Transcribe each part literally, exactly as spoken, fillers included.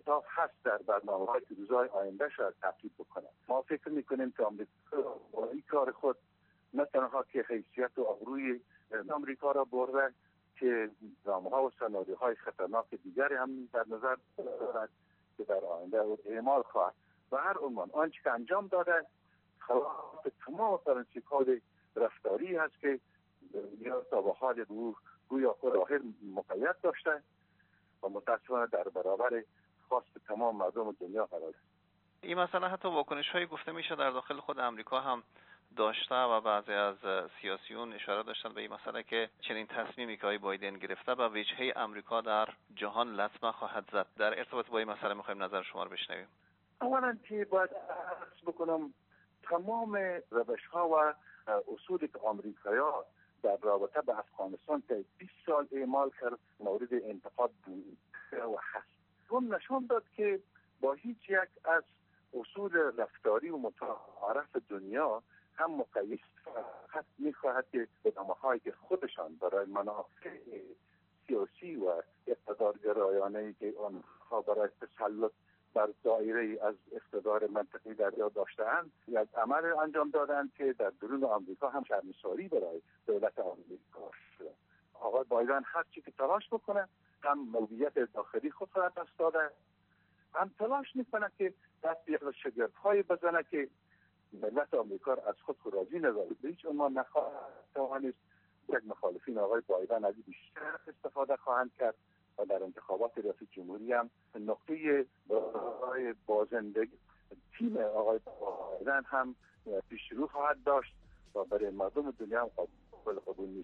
انعطاف هست در برنامه‌های که روزهای آینده شاید تبدیل بکنه. ما فکر می‌کنیم که آمریکا با این کار خود نه تنها که حیثیت و آبروی آمریکا را برده که نامه‌ها و سناریوهای خطرناک دیگری هم در نظر دارد که در آینده اعمال خواهد و هر عنوان آنچه که انجام داده خلاف تمام پرنسیپ‌های رفتاری هست که یا تا به حال روح گویا خود آخر مقید داشته و متاسفانه در برابر خواست تمام مردم دنیا قرار است. این مسئله حتی واکنش‌هایی گفته میشه در داخل خود امریکا هم داشته و بعضی از سیاسیون اشاره داشتن به این مسئله که چنین تصمیمی که آقای بایدن گرفته و وجهه امریکا در جهان لطمه خواهد زد. در ارتباط با این مسئله می‌خوایم نظر شما رو بشنویم. اولا که باید عرض بکنم تمام روش‌ها و اصولی که آمریکایی‌ها در رابطه به افغانستان که بیست سال اعمال کرد مورد انتقاد بود و هست. اون نشان داد که با هیچ یک از اصول رفتاری و متعارف دنیا هم مقید فقط می‌خواهد که برنامه‌هایی که خودشان برای منافع سیاسی و اقتدارگرایانه‌ای که آنها برای تسلط بر دایره از اقتدار منطقی در یاد داشته‌اند یک عمل انجام دادند که در درون آمریکا هم شرمساری برای دولت آمریکا شد. آقای بایدن هر چی که تلاش بکنه هم موقعیت داخلی خود را دست داده هم تلاش میکنه که دست به یک شگفت‌های بزنه که ملت آمریکا را از خود راضی نذاره. به هیچ عنوان نخواهد توانست. یک مخالفین آقای بایدن از بیشتر استفاده خواهند کرد و در انتخابات ریاست جمهوری هم نقطه برای بازندگی تیم آقای بایدن هم پیشرو خواهد داشت و برای مردم دنیا هم قابل قبول نیست.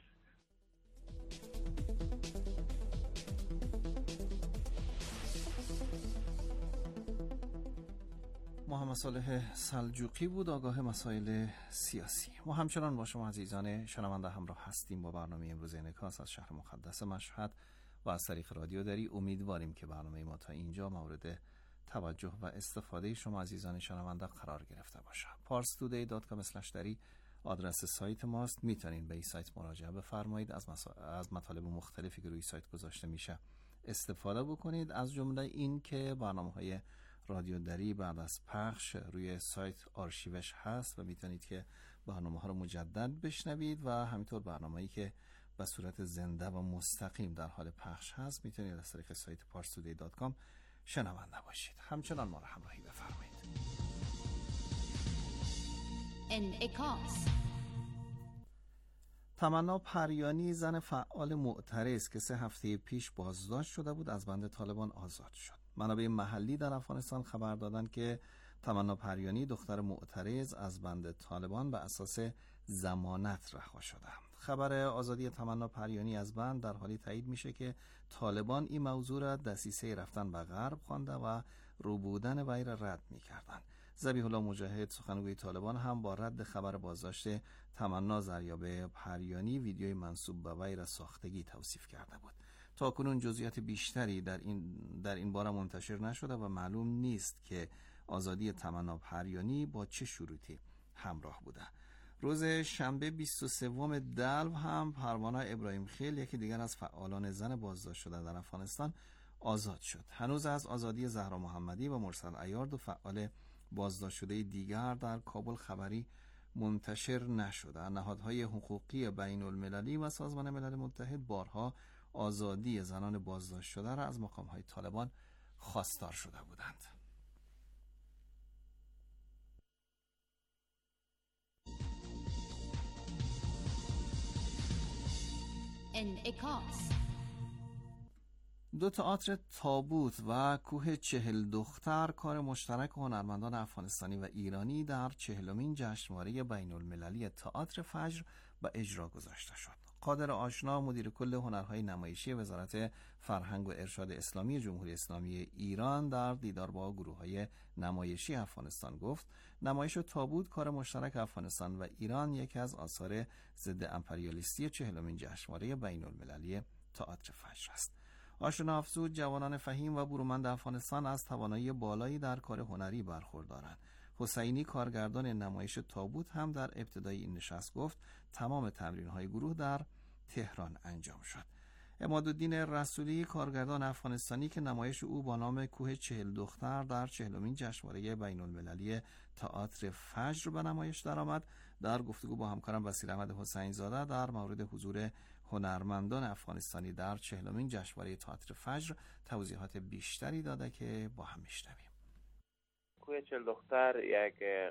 محمد صالح سلجوقی بود، آگاه مسائل سیاسی. ما همچنان با شما عزیزان شنونده همراه هستیم با برنامه امروز انعکاس از شهر مقدس مشهد و از طریق رادیو دری. امیدواریم که برنامه ما تا اینجا مورد توجه و استفاده شما عزیزان شنونده قرار گرفته باشه. پارس تودی دات کام اسلش دری آدرس سایت ماست. میتونین به این سایت مراجعه بفرمایید، از مسا... از مطالب مختلفی که روی سایت گذاشته میشه استفاده بکنید، از جمله این که برنامه‌های رادیو دری بعد از پخش روی سایت آرشیوش هست و میتونید که برنامه ها رو مجدد بشنوید و همینطور برنامه‌ای که به صورت زنده و مستقیم در حال پخش هست میتونید از طریق سایت پارس تودی دات کام شنونده باشید. همچنان ما رو همراهی بفرمایید. انعکاس. تمنا پریانی، زن فعال معترض که سه هفته پیش بازداشت شده بود، از بند طالبان آزاد شد. منابع محلی در افغانستان خبر دادند که تمنا پریانی دختر معترض از بند طالبان به اساس ضمانت رها شده. خبر آزادی تمنا پریانی از بند در حالی تایید میشه که طالبان این موضوع را دسیسه رفتن به غرب خوانده و روبودن وی را رد میکردند. ذبیح الله مجاهد، سخنگوی طالبان، هم با رد خبر بازداشت تمنا زریابه پریانی ویدیوی منسوب به وی را ساختگی توصیف کرده بود. تاکنون جزئیات بیشتری در این در این باره منتشر نشده و معلوم نیست که آزادی تمنا پریانی با چه شروطی همراه بوده. روز شنبه بیست و سوم دلو هم پروانه ابراهیم خیل، یکی دیگر از فعالان زن بازداشت شده در افغانستان، آزاد شد. هنوز از آزادی زهرا محمدی و مرسل عیار، دو فعال بازداشت شده دیگر، در کابل خبری منتشر نشده. نهادهای حقوقی بین المللی و سازمان ملل متحد بارها آزادی زنان بازداشت شده را از مقام‌های طالبان خواستار شده بودند. انعکاس. دو تئاتر تابوت و کوه چهل دختر، کار مشترک هنرمندان افغانستانی و ایرانی، در چهلمین جشنواره بین المللی تئاتر فجر به اجرا گذاشته شد. قادر آشنا، مدیر کل هنرهای نمایشی وزارت فرهنگ و ارشاد اسلامی جمهوری اسلامی ایران، در دیدار با گروه‌های نمایشی افغانستان گفت نمایش تابوت، کار مشترک افغانستان و ایران، یکی از آثار ضد امپریالیستی چهلمین جشنواره بین المللی تئاتر فجر است. آشنا افزود جوانان فهیم و برومند افغانستان از توانایی بالایی در کار هنری برخوردارند. حسینی، کارگردان نمایش تابوت، هم در ابتدای این نشست گفت تمام تمرین‌های گروه در تهران انجام شد. عمادالدین رسولی، کارگردان افغانستانی که نمایش او با نام کوه چهل دختر در چهلمین جشنواره بین المللی تئاتر فجر به نمایش درآمد، در گفتگو با همکارم بصیر احمد حسین زاده در مورد حضور هنرمندان افغانستانی در چهلمین جشنواره تئاتر فجر توضیحات بیشتری داده که با هم میشنویم. کوه چهل دختر یک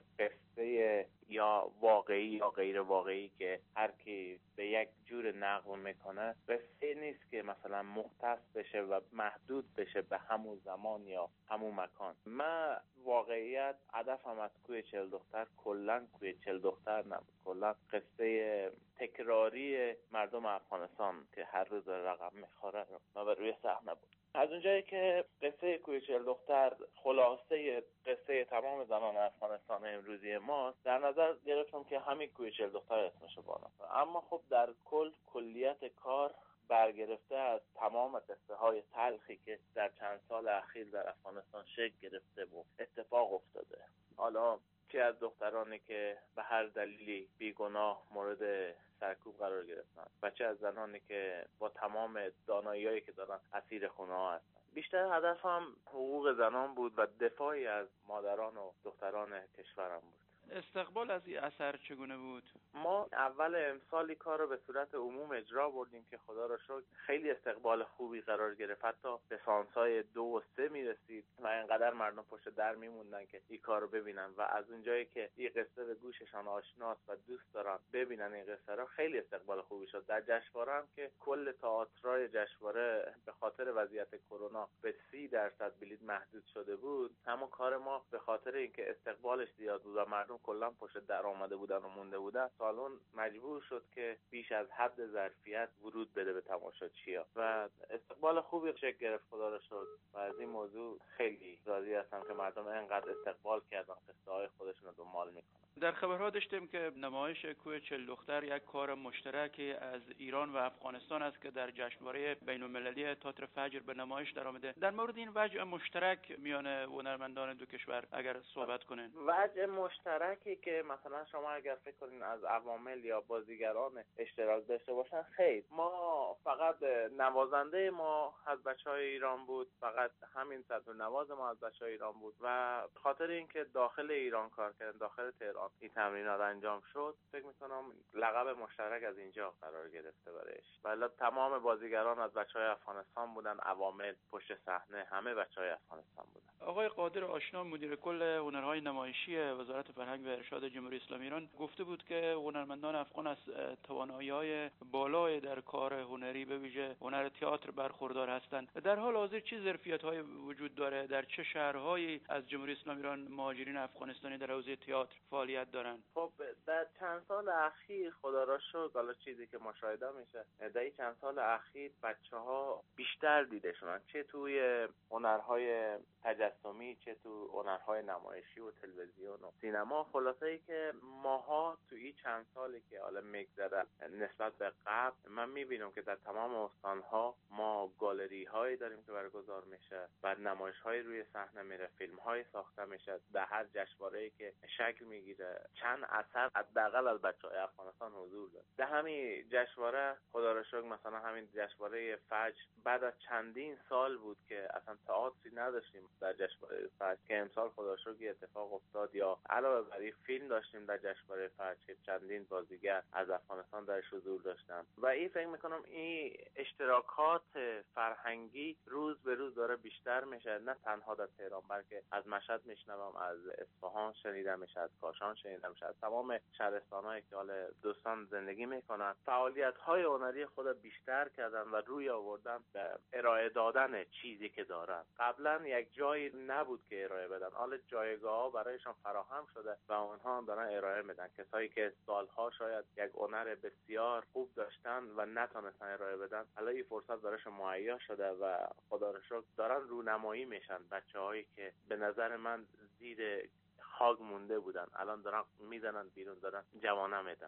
قصه یا واقعی یا غیر واقعی که هر کی به یک جور نقل میکنه، قصه نیست که مثلا مختص بشه و محدود بشه به همون زمان یا همون مکان. من واقعیت هدفم از کوه چهل دختر کلا کوه چهل دختر نبود، کلا قصه تکراری مردم افغانستان که هر روز رقم میخوره و روی صحنه بود. از اونجایی که قصه کوه چهل دختر خلاصه قصه تمام زنان افغانستان امروزی ماست، در نظر گرفتم که همین کوه چهل دختر اسمشو بارم. اما خب در کل کلیت کار برگرفته از تمام قصه های تلخی که در چند سال اخیر در افغانستان شکل گرفته و اتفاق افتاده، حالا چه از دخترانی که به هر دلیلی بیگناه مورد سرکوب قرار گرفتن و چه از زنانی که با تمام دانایی‌هایی که دارن اسیر خونه‌ها هستن. بیشتر هدفم حقوق زنان بود و دفاعی از مادران و دختران کشورم بود. استقبال از این اثر چگونه بود؟ ما اول امسالی کار رو به صورت عموم اجرا بردیم که خدا را شکر خیلی استقبال خوبی قرار گرفت، حتی به سانس‌های دو و سه میرسید و اینقدر مردم پشت در میموندن که این کار رو ببینن و از اونجایی که این قصه به گوششان آشناست و دوست دارن ببینن این قصه را، خیلی استقبال خوبی شد. در جشنواره هم که کل تئاترای جشنواره به خاطر وضعیت کرونا به سی درصد بلیط محدود شده بود، اما کار ما به خاطر اینکه استقبالش زیاد بود و مردم کلا پشت در آمده بودن و مونده بودن، سالن مجبور شد که بیش از حد ظرفیت ورود بده به تماشاچی‌ها و استقبال خوبی شکل گرفت. خدا رو شکر و از این موضوع خیلی راضی هستم که مردم اینقدر استقبال کردن، قصه های خودشون رو دنبال میکنن. در خبرها داشتیم که نمایش کوه چهل دختر یک کار مشترکی از ایران و افغانستان است که در جشنواره بین المللی تئاتر فجر به نمایش درآمده. در مورد این وجه مشترک میان هنرمندان دو کشور اگر صحبت کنین. وجه مشترکی که مثلا شما اگر فکر کنین از عوامل یا بازیگران اشتراک داشته باشن، خیر، ما فقط نوازنده ما از بچهای ایران بود، فقط همین صدر نواز ما از بچهای ایران بود و خاطر اینکه داخل ایران کار کردن، داخل تهران این تمرینات انجام شد، فکر میکنم لقب مشترک از اینجا قرار گرفته برایش. ولی تمام بازیگران از بچهای افغانستان بودن، عوامل پشت صحنه همه بچهای افغانستان بودن. آقای قادر آشنا، مدیر کل هنرهای نمایشی وزارت فرهنگ و ارشاد جمهوری اسلامی ایران، گفته بود که هنرمندان افغان از توانایی‌های بالای در کار هنری به ویژه هنر تئاتر برخوردار هستند. در حال حاضر چه ظرفیت‌هایی وجود داره؟ در چه شهرهایی از جمهوری اسلامی ایران مهاجرین افغانستانی در حوزه تئاتر فعالیت دارن؟ خب در چند سال اخیر خدا را شکر، حالا چیزی که مشاهده میشه در این چند سال اخیر بچه‌ها بیشتر دیده شدن، چه توی هنرهای تجسمی، چه تو هنرهای نمایشی و تلویزیون و سینما. خلاصه ای که ماها تو این چند سالی که حالا میگذره نسبت به قبل، من میبینم که در تمام استانها ما گالری هایی داریم که برگزار میشه، بعد نمایش های روی صحنه میره، فیلم های ساخته میشه، در هر جشنواره‌ای که شکل میگیره چند اثر حداقل از بچهای افغانستان حضور داره. در همین جشنواره خدا رو شکر، مثلا همین جشنواره فجر بعد از چندین سال بود که اصلا تئاتری نداشتیم در جشنواره فجر که امسال خدا رو شکر اتفاق افتاد، یا علاوه بر این فیلم داشتیم در جشنواره فجر که چندین بازیگر از افغانستان درش حضور داشتن و این فکر میکنم این اشتراکات فرهنگی روز به روز داره بیشتر میشه، نه تنها در تهران بلکه از مشهد میشنوم، از اصفهان شنیدم میشه، از کاشان شنیدم میشه، از تمام شهرستان‌هایی که حال دوستان زندگی میکنن فعالیت‌های هنری خود بیشتر کردن و روی آوردن به ارائه دادن چیزی که دارن. قبلا یک جایی نبود که ارائه بدن، حالا جایگاه‌ها برایشان فراهم شده و اونها هم دارن ارائه میدن. کسایی که سالها شاید یک هنر بسیار خوب داشتن و نتونستن ارائه بدن، حالا این فرصت برایشون مهیا شده و خدا رو شکر دارن رونمایی میشن. بچه‌هایی که به نظر من زیر خاک مونده بودن الان دارن میزنن بیرون، دارن جوانه میدن.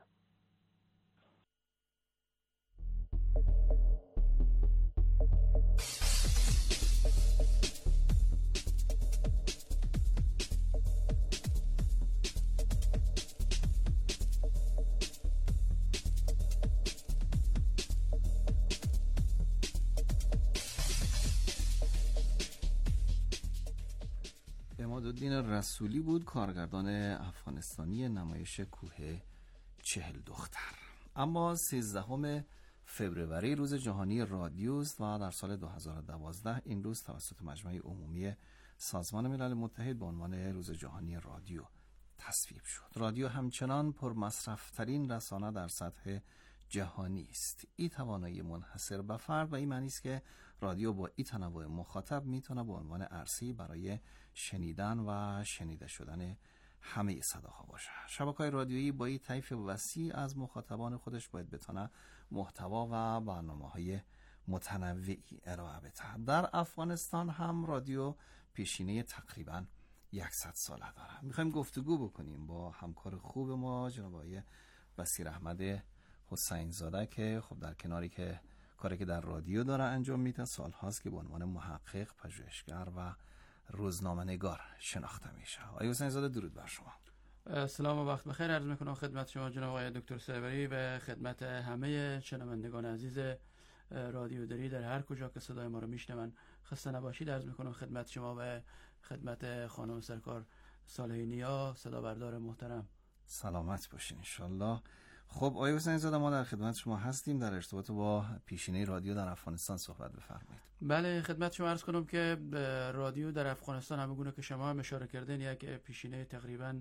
عمادالدین رسولی بود، کارگردان افغانستانی نمایش کوه چهل دختر. اما سیزدهم فوریه روز جهانی رادیو است و در سال دو هزار و دوازده این روز توسط مجمع عمومی سازمان ملل متحد به عنوان روز جهانی رادیو تصویب شد. رادیو همچنان پرمصرف‌ترین رسانه در سطح جهانی است. این توانایی منحصر به فرد و این معنی است که رادیو با این تنوع مخاطب میتونه به عنوان عرصه‌ای برای شنیدن و شنیده شدن همه صداها باشه. شبکه‌های رادیویی با این طیف وسیع از مخاطبان خودش باید بتونه محتوا و برنامه‌های متنوعی ارائه بده. در افغانستان هم رادیو پیشینه تقریباً صد ساله داره. میخوایم گفتگو بکنیم با همکار خوب ما جناب آقای بصیر احمد حسین زاده که خب در کناری که کاری که در رادیو داره انجام میده، سال هاست که به عنوان محقق، پژوهشگر و روزنامه‌نگار شناخته میشه. آقای حسین زاده درود بر شما. سلام و وقت بخیر عرض میکنم خدمت شما جناب آقای دکتر سروری و خدمت همه شنوندگان عزیز رادیو دری در هر کجا که صدای ما رو میشنون. خسته نباشید عرض میکنم خدمت شما و خدمت خانم سرکار صالحینیا صدا بردار محترم. سلامت باشین ان شاءالله. خب آقای حسین زاده ما در خدمت شما هستیم. در ارتباط با پیشینه رادیو در افغانستان صحبت بفرمایید. بله خدمت شما عرض کنم که رادیو در افغانستان همه گونه که شما هم اشاره کردین یک پیشینه تقریبا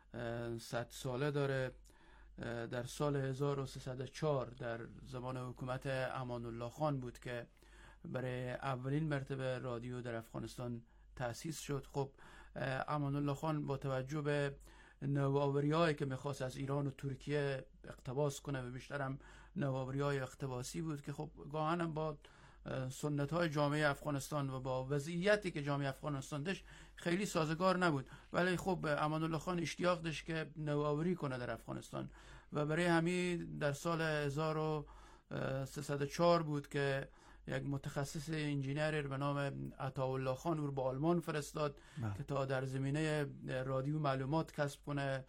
صد ساله داره. در سال هزار و سیصد و چهار در زمان حکومت امان الله خان بود که برای اولین مرتبه رادیو در افغانستان تأسیس شد. خب امان الله خان با توجه به نوآوری‌هایی که می‌خواست از ایران و ترکیه اقتباس کنه و بیشتر هم نوآوری‌های اقتباسی بود که خب گاهن هم با سنت‌های جامعه افغانستان و با وضعیتی که جامعه افغانستان داشت خیلی سازگار نبود، ولی خب امان الله خان اشتیاق داشت که نوآوری کنه در افغانستان و برای همین در سال هزار و سیصد و چهار بود که یک متخصص انجینیر به نام عطاالله خان رو به آلمان فرستاد بله. که تا در زمینه رادیو معلومات کسب کنه،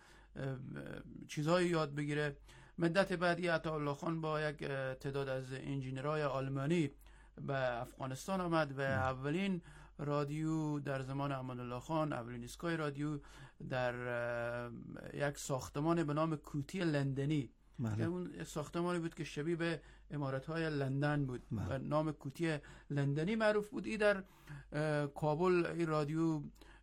چیزهایی یاد بگیره. مدت بعدی عطاالله خان با یک تعداد از انجینیرهای آلمانی به افغانستان آمد و بله. اولین رادیو در زمان امان الله خان، اولین ایستگاه رادیو در یک ساختمان به نام کوتی لندنی بله. که اون ساختمانی بود که شبیه به عمارت‌های لندن بود بله. و نام کوتی لندنی معروف بود. ای در کابل ای رادیو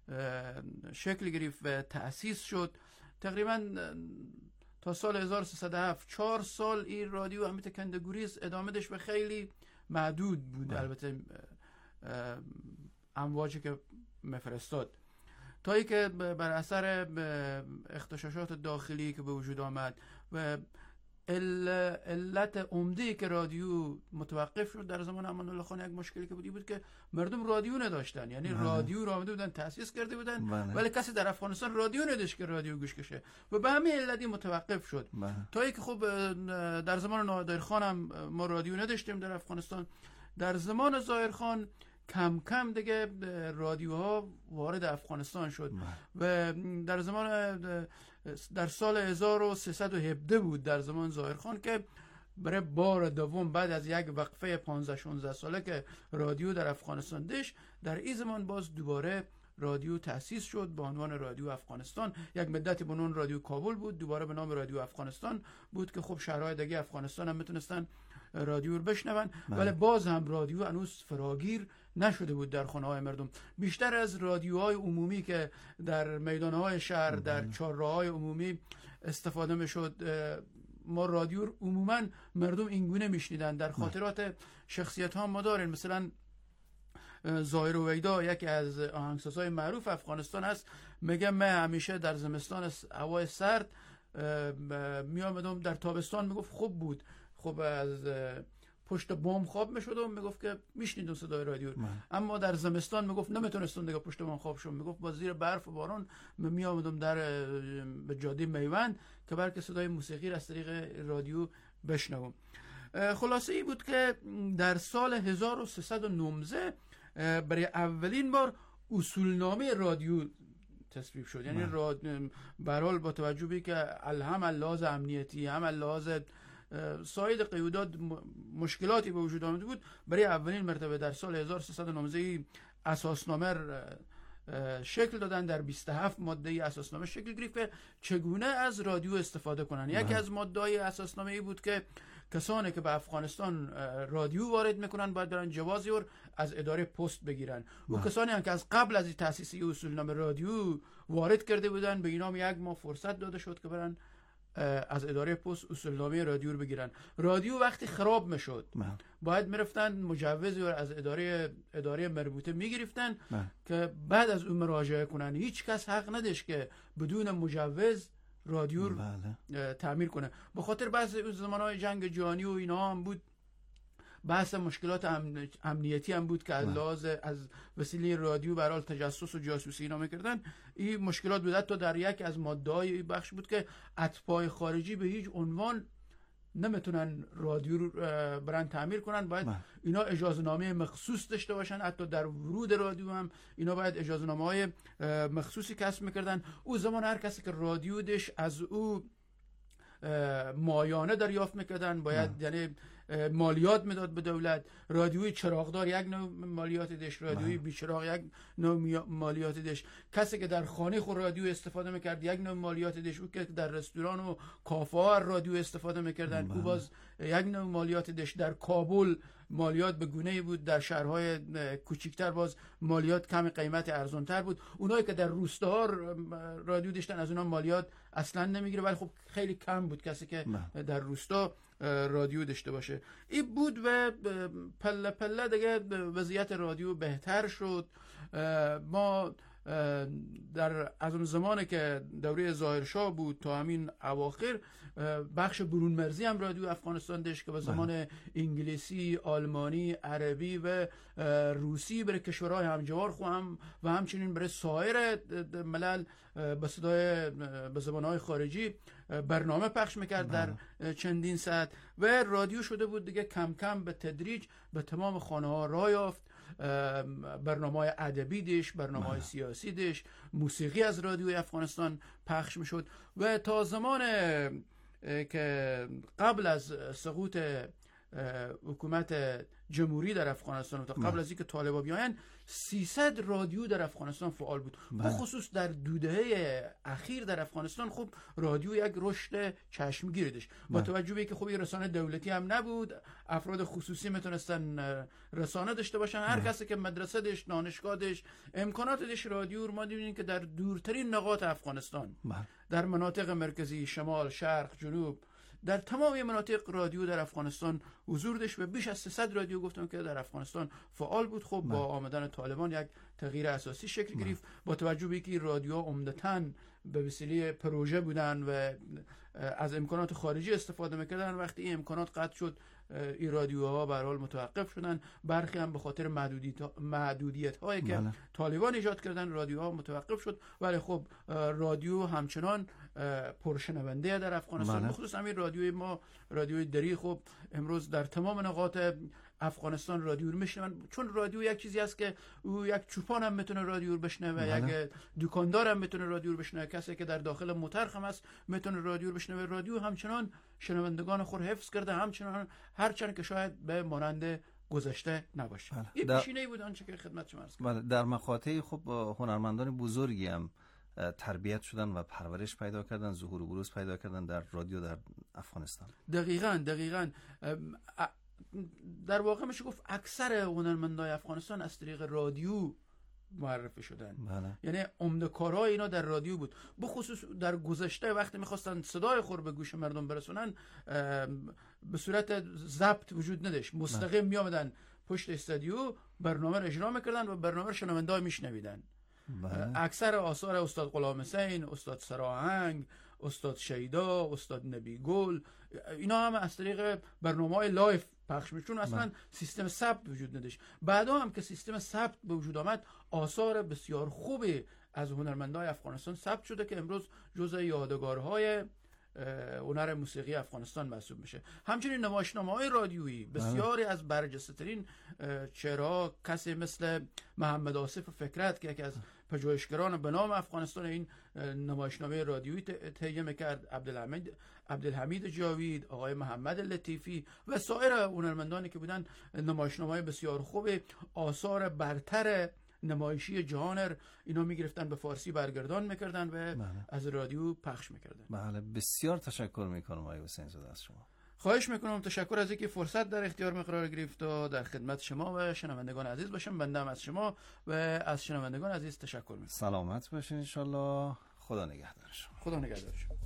شکل گرفت و تأسیس شد. تقریبا تا سال هزار و سیصد و هفت چهار سال این رادیو همیت کندگوریز ادامه داشت و خیلی محدود بود بله. البته امواجی که مفرستاد تا ای که بر اثر اختشاشات داخلی که به وجود آمد و علت عمده که رادیو متوقف شد در زمان امان الله خان، یک مشکلی که بودی بود که مردم رادیو نداشتن، یعنی بله. رادیو را آمده بودن تأسیس کرده بودن بله. ولی کسی در افغانستان رادیو نداشت که رادیو گوش کشه و به همین علتی متوقف شد بله. تا ای که خب در زمان نادرخان هم ما رادیو نداشتیم در افغانستان. در زمان ظاهرخان کم کم دیگه رادیوها وارد افغانستان شد بله. و در زمان در سال هزار و سیصد و هفده بود در زمان ظاهرخان که برای بار دوم بعد از یک وقفه پانزده شانزده ساله که رادیو در افغانستان داشت، در این زمان باز دوباره رادیو تأسیس شد به عنوان رادیو افغانستان. یک مدتی به نام رادیو کابل بود، دوباره به نام رادیو افغانستان بود که خب شهرهای دیگه افغانستان هم میتونستن رادیو رو بشنون، ولی باز هم رادیو هنوز فراگیر نشده بود در خانه های مردم. بیشتر از رادیوهای عمومی که در میدانهای شهر بله. در چهارراه‌های عمومی استفاده میشد، ما رادیو عموما مردم اینگونه میشنیدن. در خاطرات شخصیت ها ما داریم، مثلا ظاهر ویدا یکی از آهنگسازهای معروف افغانستان هست، میگه من همیشه در زمستان هوای سرد می آمدم، در تابستان میگفت خوب بود، خب از پشت بام خواب میشد و میگفت که میشنیدم صدای رادیو، اما در زمستان میگفت نمیتونستم دیگه پشت بام خواب شم، میگفت با زیر برف و باران می آمدم در به جاده میوند که بلکه صدای موسیقی از طریق رادیو بشنوم. خلاصه ای بود که در سال هزار و سیصد و نوزده برای اولین بار اصولنامه رادیو تصویب شد. یعنی رادیو برحال با توجه به که هم لحاظ امنیتی هم لحاظ ساید قیودات مشکلاتی به وجود آمده بود، برای اولین مرتبه در سال هزار و سیصد و نوزده اساسنامه شکل دادن، در بیست و هفت ماده اساسنامه شکل گرفت که چگونه از رادیو استفاده کنن. یکی از ماده‌های اساسنامه ای بود که کسانی که به افغانستان رادیو وارد میکنن باید برن جوازی رو از اداره پست بگیرن. و کسانی هم که از قبل از تأسیس اصولنامه رادیو وارد کرده بودن به اینا یک ماه فرصت داده شد که برن از اداره پست اصولنامه رادیو رو بگیرن. رادیو وقتی خراب میشد باید میرفتن مجوز رو از اداره اداره مربوطه میگرفتن که بعد از اون مراجعه کنن. هیچ کس حق نداشت که بدون مجوز رادیو بله. تعمیر کنه. به خاطر بحث اون زمانهای جنگ جهانی و اینا هم بود، بحث مشکلات امن... امنیتی هم بود که از لحاظ از وسیله رادیو برای تجسس و جاسوسی اینا میکردن. این مشکلات بود. حتی در یک از ماده‌های بخش بود که اتباع خارجی به هیچ عنوان نمیتونن رادیو رو برن تعمیر کنن، باید من. اینا اجازه نامه مخصوص داشته باشن. حتی در ورود رادیو هم اینا باید اجازه نامه های مخصوصی کسب میکردن. او زمان هر کسی که رادیو داشت از او مایانه دریافت میکردن، باید من. یعنی مالیات میداد به دولت. رادیوی چراغدار یک نوع مالیات داشت، رادیوی بی چراغ یک نوع مالیات داشت. کسی که در خانه خود رادیو استفاده میکرد یک نوع مالیات داشت. او که در رستوران و کافه ها رادیو استفاده میکردن او باز یک نوع مالیات داشت. در کابل مالیات به گونه‌ای بود، در شهرهای کوچکتر باز مالیات کم قیمت ارزان‌تر بود. اونایی که در روستاها رادیو داشتن از اونها مالیات اصلا نمیگیره، ولی خب خیلی کم بود کسی که نه. در روستا رادیو داشته باشه. این بود و پله پله دیگه وضعیت رادیو بهتر شد. ما در از اون زمانی که دوره ظاهرشاه بود تا همین اواخر بخش برون مرزی هم رادیو افغانستان داشت که به زمان انگلیسی، آلمانی، عربی و روسی برای کشورهای همجوار خو هم و همچنین برای سایر ملل به صدای به زبانهای خارجی برنامه پخش میکرد در چندین ساعت و رادیو شده بود دیگه کم کم به تدریج به تمام خانه ها راه یافت. برنامه‌های ادبی داشت، برنامه‌های سیاسی داشت، موسیقی از رادیوی افغانستان پخش میشد و تا زمان که قبل از سقوط حکومت جمهوری در افغانستان و تا قبل از اینکه طالبان بیاین سیصد رادیو در افغانستان فعال بود. به خصوص در دو دهه اخیر در افغانستان خب رادیو یک رشد چشمگیری داشت. با توجه به اینکه خب این رسانه دولتی هم نبود، افراد خصوصی میتونستن رسانه داشته باشن. هر کسی که مدرسه داشت، دانشگاه داشت، امکانات داشت رادیو. ما دیدیم که در دورترین نقاط افغانستان، در مناطق مرکزی، شمال، شرق، جنوب، در تمام مناطق رادیو در افغانستان حضور داشت و بیش از سیصد رادیو گفتم که در افغانستان فعال بود. خب با آمدن طالبان یک تغییر اساسی شکل گرفت. با توجه به اینکه رادیوها عمدتاً به وسیله پروژه بودن و از امکانات خارجی استفاده میکردن، وقتی این امکانات قطع شد این رادیوها به هر حال متوقف شدن. برخی هم به خاطر محدودیت محدودیت هایی که بله. طالبان ایجاد کردن رادیوها متوقف شد. ولی خب رادیو همچنان پرشنونده در افغانستان، بله. بخصوص همین رادیوی ما، رادیوی دری، خب امروز در تمام نقاط افغانستان رادیو رو میشنون. چون رادیو یک چیزی است که او یک چوپان هم میتونه رادیو رو بشنوه، یک دکاندار هم میتونه رادیو رو بشنوه، کسی که در داخل موترخ هم است میتونه رادیو رو بشنوه. رادیو همچنان شنوندگان خود حفظ کرده، همچنان هرچند که شاید به مانند گذشته نباشه. بله. این پیشینه‌ای بود آنچه که خدمت شما عرض کردم. بله. در مقاطعی خب هنرمندان بزرگی هم تربیت شدن و پرورش پیدا کردن، ظهور و بروز پیدا کردن در رادیو در افغانستان. دقیقاً دقیقاً در واقع میشه گفت اکثر هنرمندای افغانستان از طریق رادیو معرفی شدن. بله. یعنی عمده کارهای اینا در رادیو بود. بخصوص در گذشته وقتی میخواستن صدای خود به گوش مردم برسونن به صورت ضبط وجود نداشت، مستقیم میآمدن پشت استودیو برنامه رو اجرا میکردن و برنامه رو شنونده‌ها میشنویدن. بله. اکثر آثار استاد غلام حسین، استاد سراهنگ، استاد شیدا، استاد نبی گل، اینا هم از طریق برنامه‌های لایف پخش میشد، چون اصلا سیستم ثبت وجود نداشت. بعدا هم که سیستم ثبت به وجود آمد آثار بسیار خوبی از هنرمندان افغانستان ثبت شده که امروز جزء یادگارهای هنر موسیقی افغانستان محسوب میشه. همچنین نمایشنامه‌های رادیویی بسیاری از برجسته‌ترین چهره‌ها، کسی مثل محمد آصف فکرت که یکی از پژوهشگران به نام افغانستان این نمایشنامه رادیویی تهیه میکرد، عبدالحمید عبدالحمید جاوید، آقای محمد لطیفی و سایر هنرمندانی که بودن نمایشنامه‌های بسیار خوب آثار برتر نمایشی جهانر اینا میگرفتن به فارسی برگردان میکردن و بله. از رادیو پخش میکردن. بله بسیار تشکر میکنم آقای حسین زاده از شما. خواهش میکنم. تشکر از اینکه فرصت در اختیار من قرار گرفت و در خدمت شما و شنوندگان عزیز باشم. بنده هم از شما و از شنوندگان عزیز تشکر میکنم. سلامت باشین ان شاء الله. خدا نگهدار شما. خدا نگهدار شما.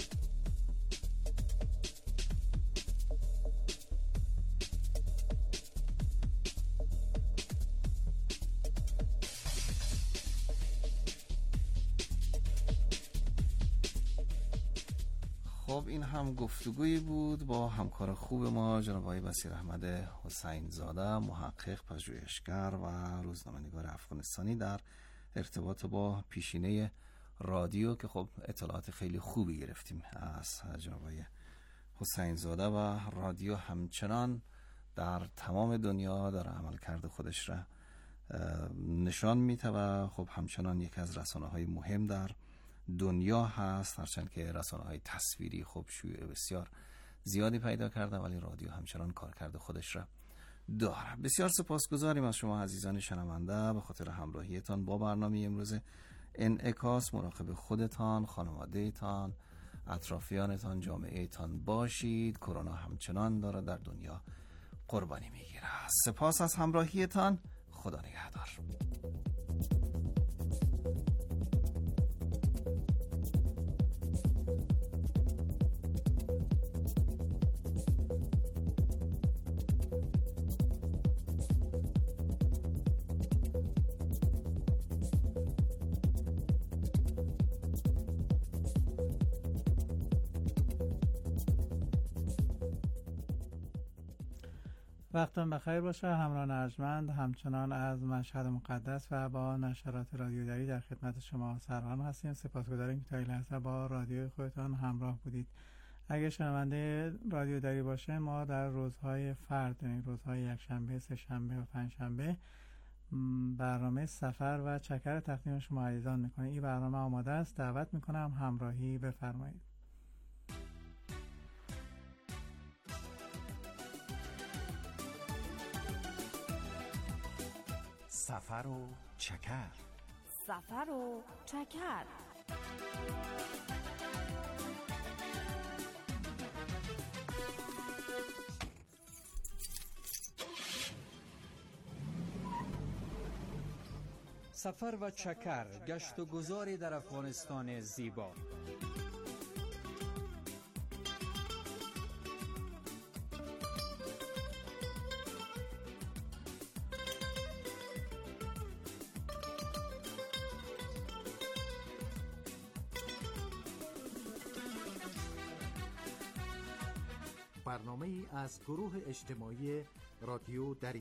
خب این هم گفتگویی بود با همکار خوب ما جناب آقای بصیر احمد حسین زاده، محقق، پژوهشگر و روزنامه‌نگار افغانستانی در ارتباط با پیشینه رادیو که خب اطلاعات خیلی خوبی گرفتیم از جناب آقای حسین زاده و رادیو همچنان در تمام دنیا در عملکرد خودش را نشان میده و خب همچنان یکی از رسانه‌های مهم در دنیا هست، هرچند که رسانه‌های تصویری خب شیوع بسیار زیادی پیدا کرده ولی رادیو همچنان کارکرد خودش را داره. بسیار سپاسگزاریم از شما عزیزان شنونده به خاطر همراهیتان با برنامه امروز انعکاس. مراقب خودتان، خانواده‌تان، اطرافیانتان، جامعهتان باشید. کرونا همچنان داره در دنیا قربانی میگیره. سپاس از همراهیتان. خدا نگهدار. وقتتون بخیر باشه همراهان ارجمند. همچنان از مشهد مقدس و با نشرات رادیودری در خدمت شما سرهم هستیم. سپاسگزاریم که تا این لحظه با رادیو خودتان همراه بودید. اگه شنونده رادیودری باشه، ما در روزهای فرد، یعنی روزهای یکشنبه، سه شنبه و پنج شنبه برنامه سفر و چکر تقدیم شما عزیزان میکنه. این برنامه آماده است. دعوت میکنم همراهی بفرمایید. سفر و چکر. سفر و چکر. سفر و چکر، گشت و گذاری در افغانستان زیبا. برنامه از گروه اجتماعی رادیو دری.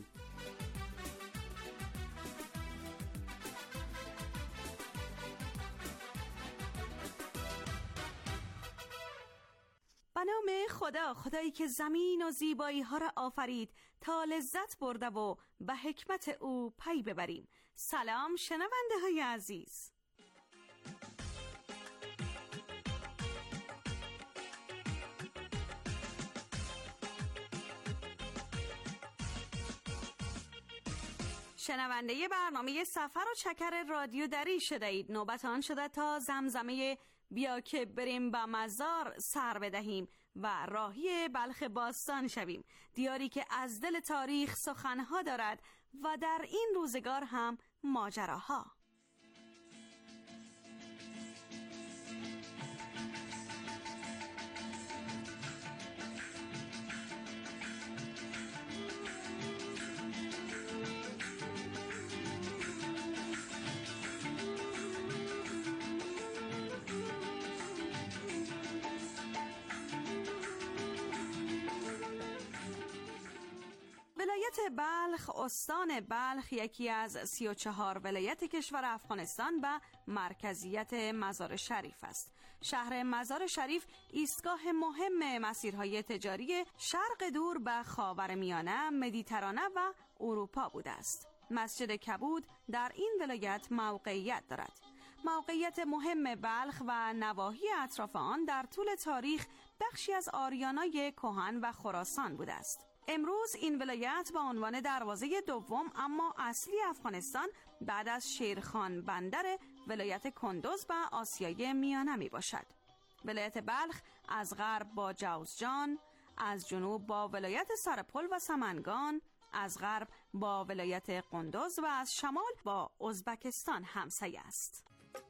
به نام خدا، خدایی که زمین و زیبایی ها را آفرید تا لذت برده و به حکمت او پی ببریم. سلام شنونده های عزیز. شنونده برنامه سفر و چکر رادیو دری شده اید. نوبت آن شده تا زمزمه بیا که بریم به مزار سر بدهیم و راهی بلخ باستان شویم، دیاری که از دل تاریخ سخنها دارد و در این روزگار هم ماجراها. ولایت بلخ، استان بلخ، یکی از سی و چهار ولایت کشور افغانستان به مرکزیت مزار شریف است. شهر مزار شریف ایستگاه مهم مسیرهای تجاری شرق دور به خاورمیانه، مدیترانه و اروپا بوده است. مسجد کبود در این ولایت موقعیت دارد. موقعیت مهم بلخ و نواحی اطراف آن در طول تاریخ بخشی از آریانای کهن و خراسان بوده است. امروز این ولایت با عنوان دروازه دوم اما اصلی افغانستان بعد از شیرخان بندر ولایت کندوز و آسیای میانه می باشد. ولایت بلخ از غرب با جوزجان، از جنوب با ولایت سرپل و سمنگان، از غرب با ولایت قندوز و از شمال با ازبکستان همسایه است.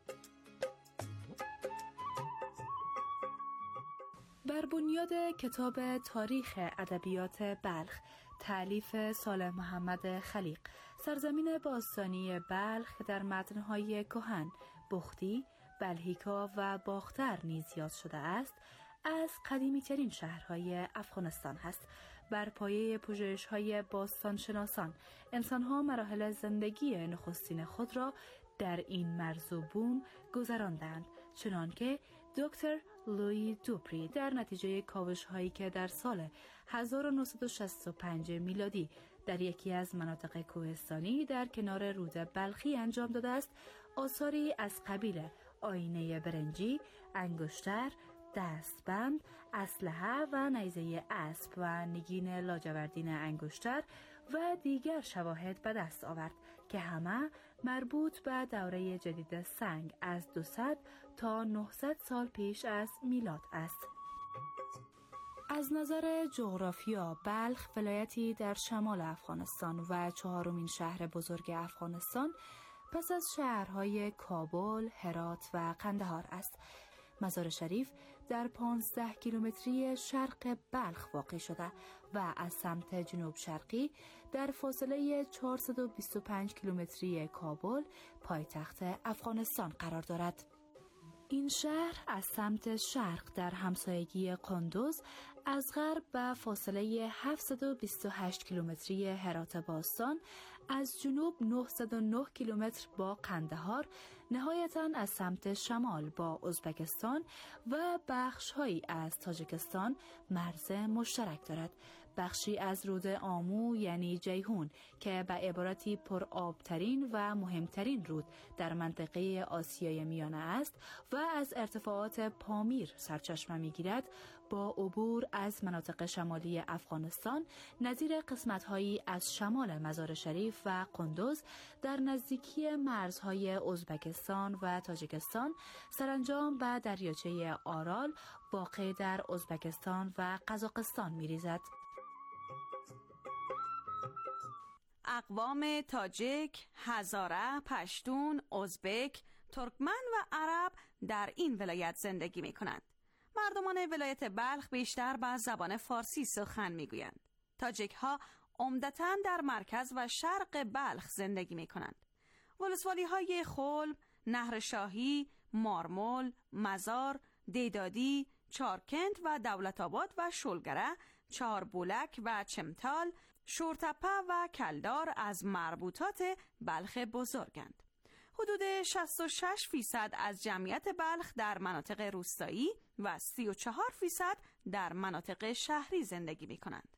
بر بنیاد کتاب تاریخ ادبیات بلخ تألیف صالح محمد خلیق، سرزمین باستانی بلخ در متن‌های کهن، بختی، بلهیکا و باختر نیز یاد شده است، از قدیمی‌ترین شهرهای افغانستان هست. بر پایه پژوهش‌های باستانشناسان، انسان‌ها مراحل زندگی نخستین خود را در این مرز و بوم گذراندند، چنانکه دکتر لویی دوپری در نتیجه کاوش‌هایی که در سال هزار و نهصد و شصت و پنج میلادی در یکی از مناطق کوهستانی در کنار رود بلخی انجام داده است، آثاری از قبیل آینه برنجی، انگشتر، دستبند، اسلحه و نیزه اسب و نگین لاجوردین انگشتر و دیگر شواهد به دست آورد که همه مربوط به دوره جدید سنگ از دویست تا نهصد سال پیش از میلاد است. از نظر جغرافیا، بلخ ولایتی در شمال افغانستان و چهارمین شهر بزرگ افغانستان پس از شهرهای کابل، هرات و قندهار است. مزار شریف در پانزده کیلومتری شرق بلخ واقع شده و از سمت جنوب شرقی در فاصله چهارصد و بیست و پنج کیلومتری کابل، پایتخت افغانستان قرار دارد. این شهر از سمت شرق در همسایگی قندوز، از غرب به فاصله هفتصد و بیست و هشت کیلومتری هرات باستان، از جنوب نهصد و نه کیلومتر با قندهار، نهایتاً از سمت شمال با ازبکستان و بخش‌هایی از تاجیکستان مرز مشترک دارد. بخشی از رود آمو یعنی جیهون که به عبارتی پر آبترین و مهمترین رود در منطقه آسیای میانه است و از ارتفاعات پامیر سرچشمه می‌گیرد، با عبور از مناطق شمالی افغانستان نظیر قسمت‌هایی از شمال مزار شریف و قندوز در نزدیکی مرزهای ازبکستان و تاجیکستان، سرانجام به دریاچه آرال واقع در ازبکستان و قزاقستان می‌ریزد. اقوام تاجیک، هزاره، پشتون، ازبک، ترکمن و عرب در این ولایت زندگی می کنند. مردمان ولایت بلخ بیشتر به زبان فارسی سخن می گویند. تاجیک ها عمدتاً در مرکز و شرق بلخ زندگی می کنند. ولسوالی های خلب، نهر شاهی، مارمول، مزار، دیدادی، چارکند و دولت آباد و شلگره، چهاربولک و چمتال، شورتپه و کلدار از مربوطات بلخ بزرگند. حدود شصت و شش فیصد از جمعیت بلخ در مناطق روستایی و سی و چهار فیصد در مناطق شهری زندگی می کنند.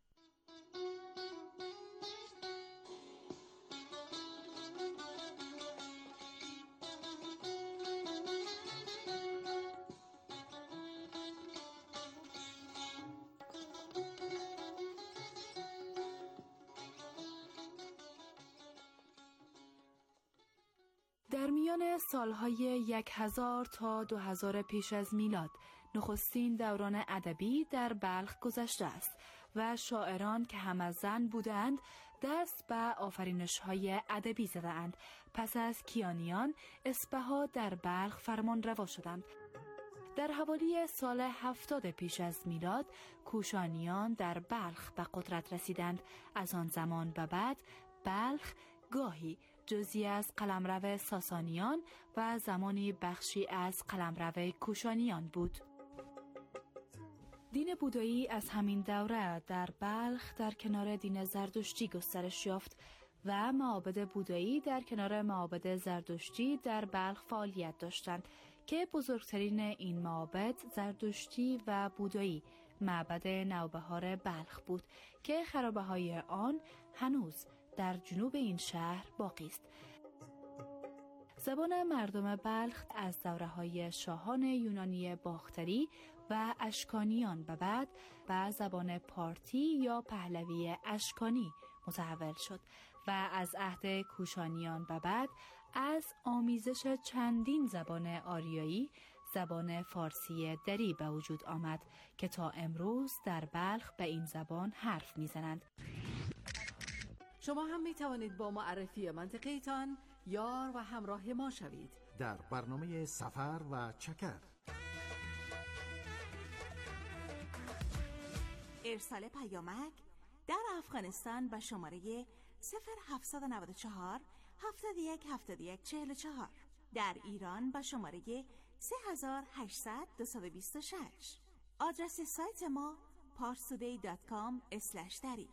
در میان سالهای یک هزار تا دو هزار پیش از میلاد نخستین دوران ادبی در بلخ گذشته است و شاعران که هم زن بودند دست به آفرینش‌های ادبی زدند. پس از کیانیان، اسپها در بلخ فرمان روا شدند. در حوالی سال هفتاد پیش از میلاد کوشانیان در بلخ به قدرت رسیدند. از آن زمان به بعد بلخ گاهی جزئی از قلمرو ساسانیان و زمانی بخشی از قلمرو کوشانیان بود. دین بودایی از همین دوره در بلخ در کنار دین زردشتی گسترش یافت و معابد بودایی در کنار معابد زردشتی در بلخ فعالیت داشتند که بزرگترین این معابد زردشتی و بودایی معبد نوبهار بلخ بود که خرابه‌های آن هنوز در جنوب این شهر باقی است. زبان مردم بلخ از دوره‌های شاهان یونانی باختری و اشکانیان به بعد به زبان پارتی یا پهلوی اشکانی متحول شد و از عهد کوشانیان به بعد از آمیزش چندین زبان آریایی زبان فارسی دری به وجود آمد که تا امروز در بلخ به این زبان حرف میزنند. شما هم می توانید با معرفی منطقه‌تان یار و همراه ما شوید در برنامه سفر و چکر. ارسال پیامک در افغانستان به شماره صفر هفتصد و نود و چهار هفتاد و یک هفتاد و یک چهل و چهار، در ایران به شماره سه هزار و هشتصد دویست و بیست و شش. آدرس سایت ما پارستودی دات کام اسلش دری.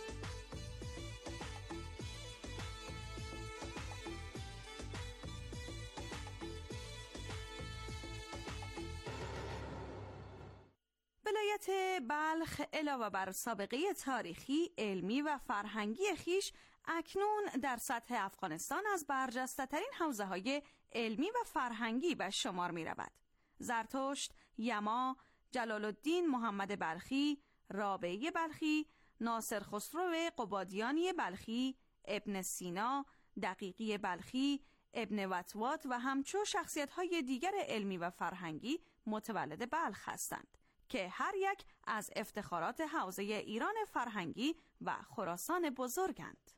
ولایت بلخ علاوه بر سابقه تاریخی، علمی و فرهنگی خیش اکنون در سطح افغانستان از برجسته ترین حوزه های علمی و فرهنگی به شمار می رود. زرتشت، یما، جلال الدین محمد بلخی، رابعه بلخی، ناصر خسرو قبادیانی بلخی، ابن سینا، دقیقی بلخی، ابن وطوات و همچو شخصیت های دیگر علمی و فرهنگی متولد بلخ هستند که هر یک از افتخارات حوزه ایران فرهنگی و خراسان بزرگند.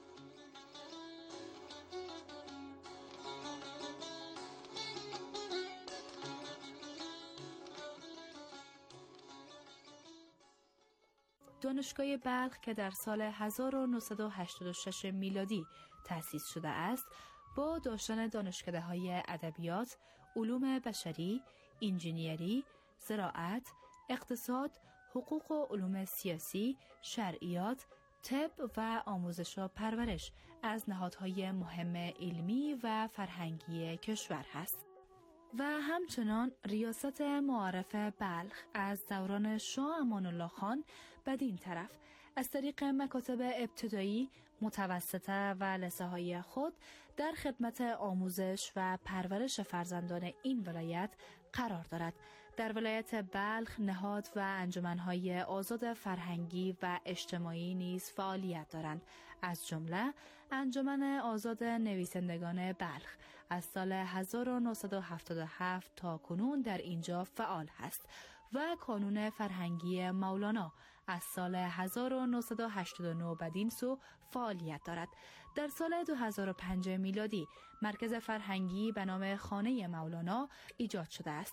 دانشگاه بلخ که در سال هزار و نهصد و هشتاد و شش میلادی تأسیس شده است، با داشتن دانشکده‌های ادبیات، علوم بشری، انجینیری، زراعت، اقتصاد، حقوق و علوم سیاسی، شرعیات، طب و آموزش و پرورش از نهادهای مهم علمی و فرهنگی کشور است. و همچنان ریاست معارف بلخ از دوران شاه امان الله خان بدین طرف از طریق مکاتب ابتدایی، متوسطه و لثه‌های خود در خدمت آموزش و پرورش فرزندان این ولایت قرار دارد. در ولایت بلخ نهاد و انجمن‌های آزاد فرهنگی و اجتماعی نیز فعالیت دارند. از جمله انجمن آزاد نویسندگان بلخ از سال هزار و نهصد و هفتاد و هفت تا کنون در اینجا فعال است و کانون فرهنگی مولانا از سال هزار و نهصد و هشتاد و نه بدین سو فعالیت دارد. در سال دو هزار و پنج میلادی مرکز فرهنگی به نام خانه مولانا ایجاد شده است.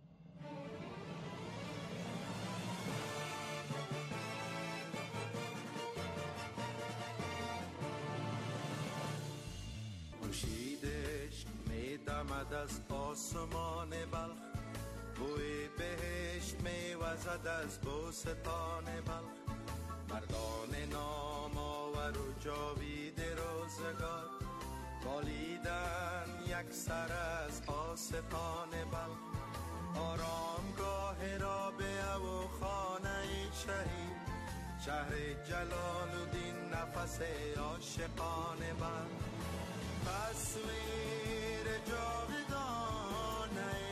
خورشیدش میدمد از آسمان بلخ، بوی بهشت میوزد از بوستان بلخ. مردان نام آور و جاوید روزگار، بالیدن یک سر از آستان بلخ. آرامگاه رابعه و خانه شهید، شهر جلال الدین نفس عاشقان بلخ. تصویر جاودانه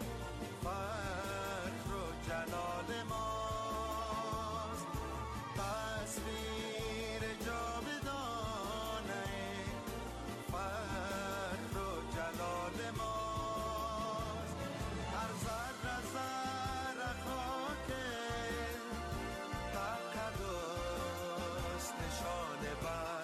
فخر و جلال ماست، تصویر جاودانه فخر و جلال ماست. هر ذره ذره خاک تقدس نشان بر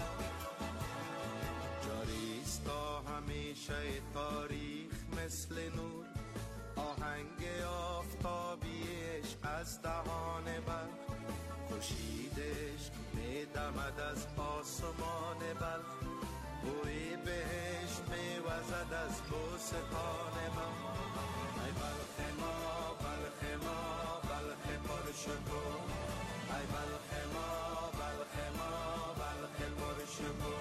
همیشه تاریخ مثل نور، آهنگ آفتابیش از دهان بلخ. خورشیدش میدمد از آسمان بلخ، بوی بهشت میوزد از بوستان بلخ. ای بلخ ما بلخ ما بلخ پرشکو، ای بلخ ما بلخ ما بلخ پرشکو.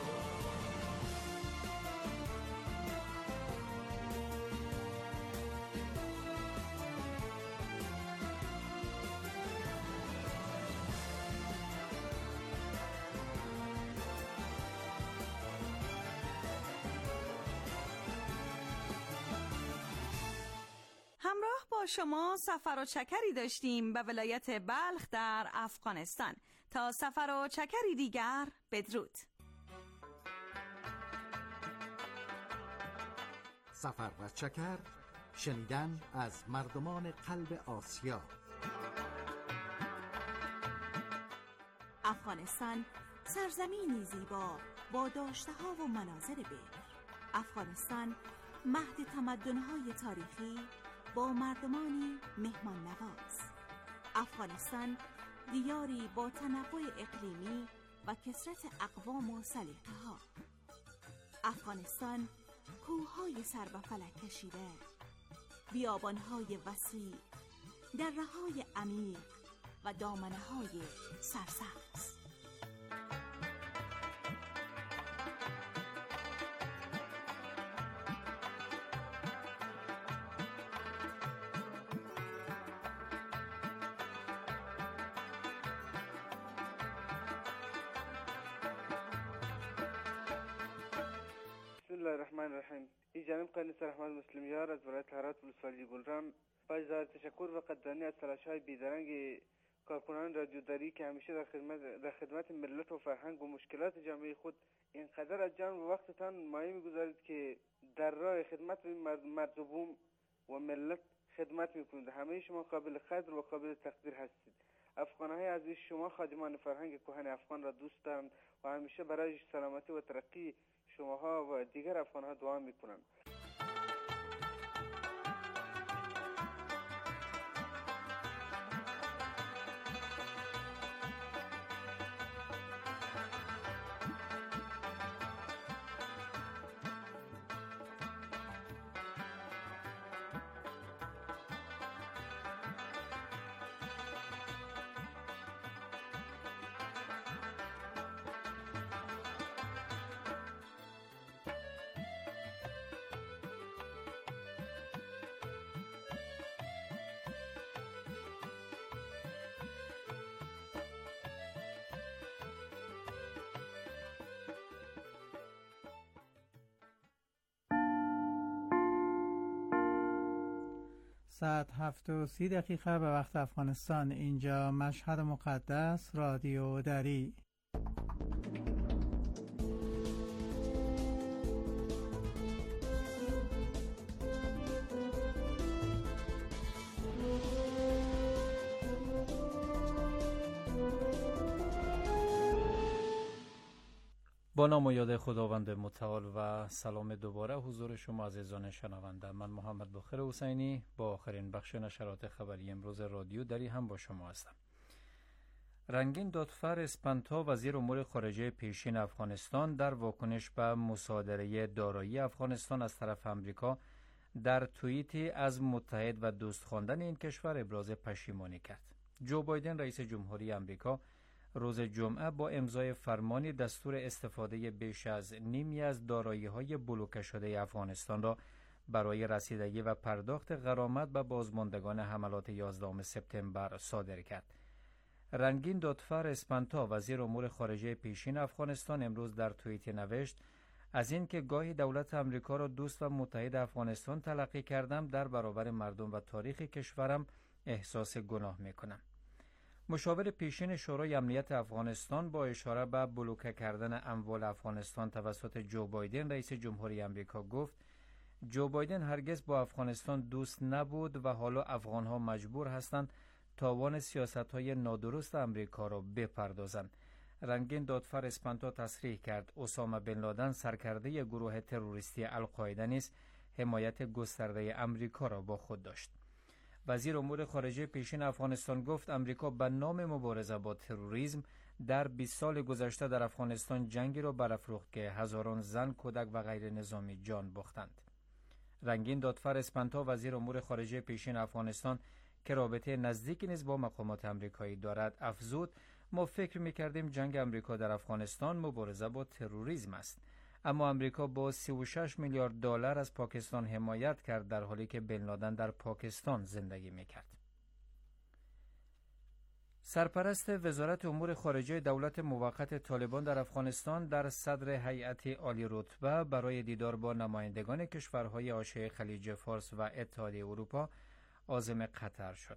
همراه با شما سفر و چکری داشتیم به ولایت بلخ در افغانستان. تا سفر و چکری دیگر، بدرود. سفر و چکر، شنیدن از مردمان قلب آسیا. افغانستان سرزمینی زیبا با داشته‌ها و مناظر بکر. افغانستان مهد تمدن‌های تاریخی با مردمانی مهمان نواز. افغانستان دیاری با تنوع اقلیمی و کثرت اقوام و سلیقه‌ها. افغانستان کوه‌های سر به فلک کشیده، بیابان‌های وسیع، دره‌های عمیق و دامنه‌های سرسبز. بسم الله الرحمن الرحیم. ای جانب قانیس احمد مسلمیار از ولایت هرات ولسوالی گلران با اظهار تشکر و قدردانی از تلاش‌های بیدرنگ کارکنان رادیوداری که همیشه در خدمت در خدمت ملت و فرهنگ و مشکلات جامعه خود اینقدر از جان و وقتتان مایه می‌گذارید که در راه خدمت مردم و ملت خدمت می‌کنید. همه شما قابل قدر و قابل تقدیر هستید. افغان‌های عزیز، شما خادمان فرهنگ کهن افغان را دوست دارند و همیشه برای سلامتی و ترقی شماها و دیگر افغان‌ها دعا می‌کنند. ساعت هفت و سی دقیقه به وقت افغانستان. اینجا مشهد مقدس، رادیو دری. با نام و یاد خداوند متعال و سلام دوباره حضور شما عزیزان شنونده. من محمد باقر حسینی با آخرین بخش نشرات خبری امروز رادیو دری هم با شما هستم. رنگین دادفر اسپانتا، وزیر امور خارجه پیشین افغانستان، در واکنش به مصادره دارایی افغانستان از طرف امریکا در توییتی از متحد و دوست خواندن این کشور ابراز پشیمانی کرد. جو بایدن رئیس جمهوری امریکا روز جمعه با امضای فرمانی دستور استفاده بیش از نیمی از دارایی‌های بلوکه شده افغانستان را برای رسیدگی و پرداخت غرامت به بازماندگان حملات یازدهم سپتامبر صادر کرد. رنگین دادفر اسپانتا، وزیر امور خارجه پیشین افغانستان، امروز در توییتی نوشت: از این که گاهی دولت امریکا را دوست و متحد افغانستان تلقی کردم، در برابر مردم و تاریخ کشورم احساس گناه می‌کنم. مشاور پیشین شورای امنیت افغانستان با اشاره به بلوکه کردن اموال افغانستان توسط جو بایدن رئیس جمهوری امریکا گفت: جو بایدن هرگز با افغانستان دوست نبود و حالا افغانها مجبور هستند تاوان سیاست‌های نادرست امریکا را بپردازند. رنگین دادفر اسپانتا تصریح کرد اسامه بن لادن، سرکرده گروه تروریستی القاعده، نیز حمایت گسترده امریکا را با خود داشت. وزیر امور خارجه پیشین افغانستان گفت امریکا به نام مبارزه با تروریسم در بیست سال گذشته در افغانستان جنگی را برافروخت که هزاران زن، کودک و غیر نظامی جان باختند. رنگین دادفر اسپانتا، وزیر امور خارجه پیشین افغانستان که رابطه نزدیکی نیز با مقامات امریکایی دارد، افزود: ما فکر می‌کردیم جنگ امریکا در افغانستان مبارزه با تروریسم است، اما امریکا با سی و شش میلیارد دلار از پاکستان حمایت کرد، در حالی که بن لادن در پاکستان زندگی می‌کرد. سرپرست وزارت امور خارجه دولت موقت طالبان در افغانستان در صدر هیئت عالی رتبه برای دیدار با نمایندگان کشورهای حاشیه خلیج فارس و اتحادیه اروپا عازم قطر شد.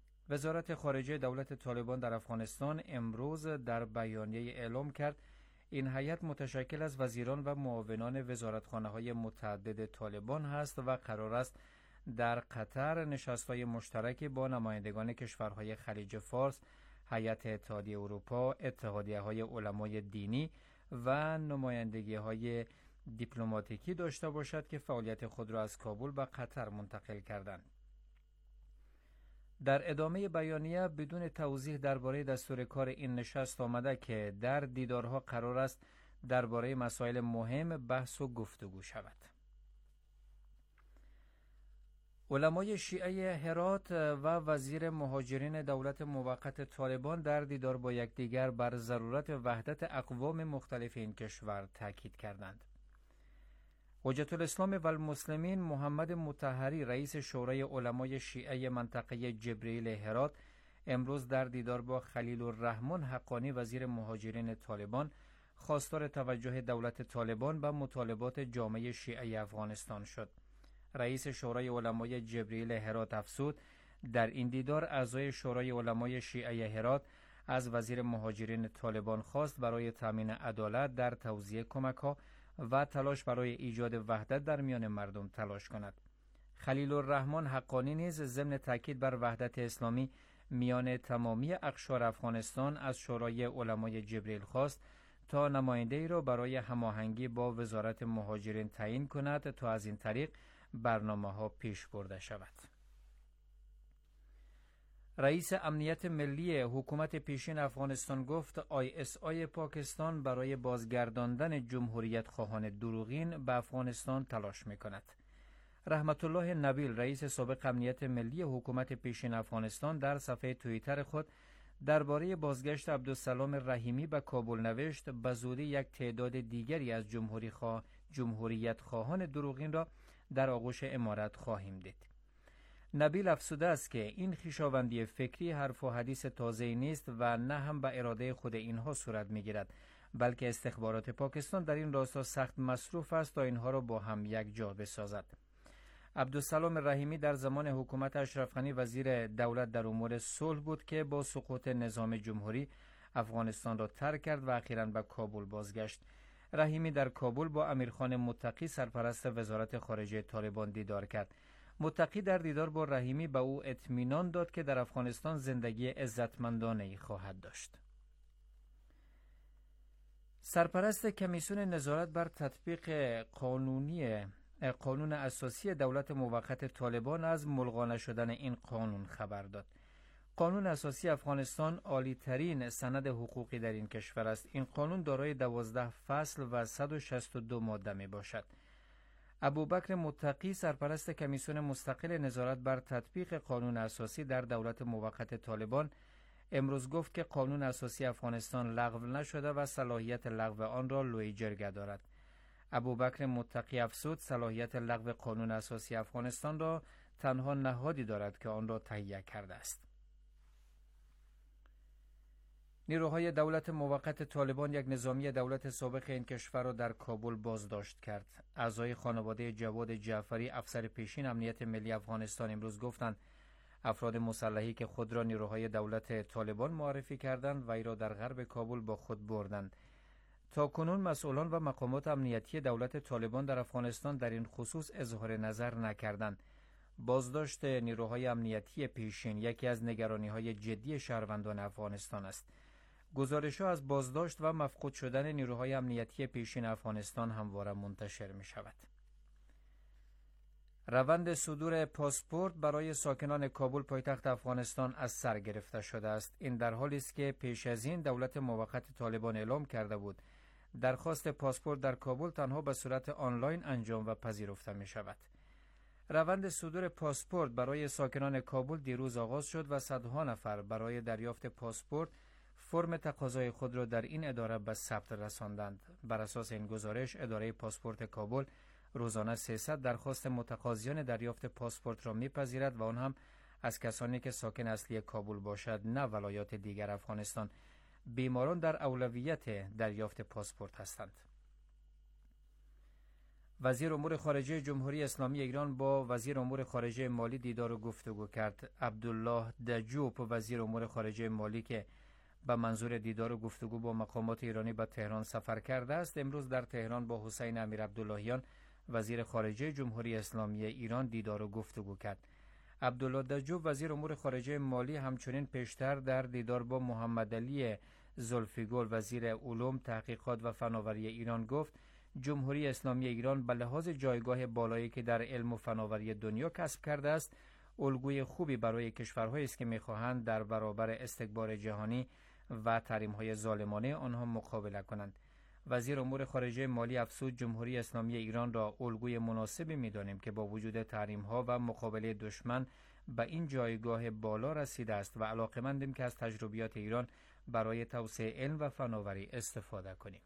وزارت خارجه دولت طالبان در افغانستان امروز در بیانیه اعلام کرد این هیئت متشکل از وزیران و معاونان وزارتخانه‌های متعدد طالبان هست و قرار است در قطر نشست‌های مشترکی با نمایندگان کشورهای خلیج فارس، هیئت اتحادیه اروپا، اتحادیه‌های علمای دینی و نمایندگی‌های دیپلماتیکی داشته باشد که فعالیت خود را از کابل به قطر منتقل کردند. در ادامه بیانیه بدون توضیح درباره دستور کار این نشست آمده که در دیدارها قرار است درباره مسائل مهم بحث و گفتگو شود. علمای شیعه هرات و وزیر مهاجرین دولت موقت طالبان در دیدار با یکدیگر بر ضرورت وحدت اقوام مختلف این کشور تاکید کردند. حجت الاسلام و المسلمین محمد مطهری رئیس شورای علمای شیعه منطقه جبریل هرات امروز در دیدار با خلیل الرحمن حقانی وزیر مهاجرین طالبان خواستار توجه دولت طالبان به مطالبات جامعه شیعه افغانستان شد. رئیس شورای علمای جبریل هرات افزود در این دیدار اعضای شورای علمای شیعه هرات از وزیر مهاجرین طالبان خواست برای تامین عدالت در توزیع کمک‌ها و تلاش برای ایجاد وحدت در میان مردم تلاش کند. خلیل الرحمن حقانی نیز ضمن تاکید بر وحدت اسلامی میان تمامی اقشار افغانستان از شورای علمای جبریل خواست تا نماینده ای را برای هماهنگی با وزارت مهاجرین تعیین کند تا از این طریق برنامه ها پیش برده شود. رئیس امنیت ملی حکومت پیشین افغانستان گفت آی اس آی پاکستان برای بازگرداندن جمهوریت خواهان دروغین به افغانستان تلاش می‌کند. رحمت الله نبیل رئیس سابق امنیت ملی حکومت پیشین افغانستان در صفحه توییتر خود درباره بازگشت عبدالسلام رحیمی به کابل نوشت به زودی یک تعداد دیگری از جمهوری خواه جمهوریت خواهان دروغین را در آغوش امارت خواهیم دید. نبیل افزوده است که این خویشاوندی فکری حرف و حدیث تازه‌ای نیست و نه هم به اراده خود اینها صورت می‌گیرد، بلکه استخبارات پاکستان در این راستا سخت مصروف است تا اینها را با هم یک جا بسازد. عبدالسلام رحیمی در زمان حکومت اشرف غنی وزیر دولت در امور صلح بود که با سقوط نظام جمهوری افغانستان را ترک کرد و اخیراً به کابل بازگشت. رحیمی در کابل با امیرخان متقی سرپرست وزارت خارجه طالبان دیدار کرد. متقی در دیدار با رحیمی به او اطمینان داد که در افغانستان زندگی عزتمندانه‌ای خواهد داشت. سرپرست کمیسیون نظارت بر تطبیق قانونی قانون اساسی دولت موقت طالبان از ملغا نشدن این قانون خبر داد. قانون اساسی افغانستان عالی ترین سند حقوقی در این کشور است. این قانون دارای دوازده فصل و صد و شصت و دو ماده می باشد. ابوبکر متقی سرپرست کمیسیون مستقل نظارت بر تطبیق قانون اساسی در دولت موقت طالبان امروز گفت که قانون اساسی افغانستان لغو نشده و صلاحیت لغو آن را لوی جرگه دارد. ابوبکر متقی افزود صلاحیت لغو قانون اساسی افغانستان را تنها نهادی دارد که آن را تهیه کرده است. نیروهای دولت موقت طالبان یک نظامی دولت سابق این کشور را در کابل بازداشت کرد. اعضای خانواده جواد جعفری افسر پیشین امنیت ملی افغانستان امروز گفتند افراد مسلحی که خود را نیروهای دولت طالبان معرفی کردند و ای را در غرب کابل با خود بردند. تا کنون مسئولان و مقامات امنیتی دولت طالبان در افغانستان در این خصوص اظهار نظر نکردند. بازداشت نیروهای امنیتی پیشین یکی از نگرانی‌های جدی شهروندان افغانستان است. گزارش‌ها از بازداشت و مفقود شدن نیروهای امنیتی پیشین افغانستان همواره منتشر می‌شود. روند صدور پاسپورت برای ساکنان کابل پایتخت افغانستان از سر گرفته شده است. این در حالی است که پیش از این دولت موقت طالبان اعلام کرده بود درخواست پاسپورت در کابل تنها به صورت آنلاین انجام و پذیرفته می‌شود. روند صدور پاسپورت برای ساکنان کابل دیروز آغاز شد و صدها نفر برای دریافت پاسپورت فرم تقاضای خود را در این اداره به ثبت رساندند. بر اساس این گزارش اداره پاسپورت کابل روزانه سیصد درخواست متقاضیان دریافت پاسپورت را می‌پذیرد و آن هم از کسانی که ساکن اصلی کابل باشد نه ولایات دیگر افغانستان. بیماران در اولویت دریافت پاسپورت هستند. وزیر امور خارجه جمهوری اسلامی ایران با وزیر امور خارجه مالی دیدار و گفتگو کرد. عبدالله دجوب وزیر امور خارجه مالی که به منظور دیدار و گفتگو با مقامات ایرانی به تهران سفر کرده است. امروز در تهران با حسین امیر عبداللهیان وزیر خارجه جمهوری اسلامی ایران دیدار و گفتگو کرد. عبدالله دجو وزیر امور خارجه مالی همچنین پیشتر در دیدار با محمد علی زلفیگل وزیر علوم، تحقیقات و فناوری ایران گفت جمهوری اسلامی ایران به لحاظ جایگاه بالایی که در علم و فناوری دنیا کسب کرده است، الگوی خوبی برای کشورهایی است که می‌خواهند در برابر استکبار جهانی و تحریم‌های ظالمانه آنها مقابله کنند. وزیر امور خارجه مالی افزود جمهوری اسلامی ایران را الگوی مناسبی می‌دانیم که با وجود تحریم‌ها و مقابله دشمن به این جایگاه بالا رسیده است و علاقه‌مندیم که از تجربیات ایران برای توسعه علم و فناوری استفاده کنیم.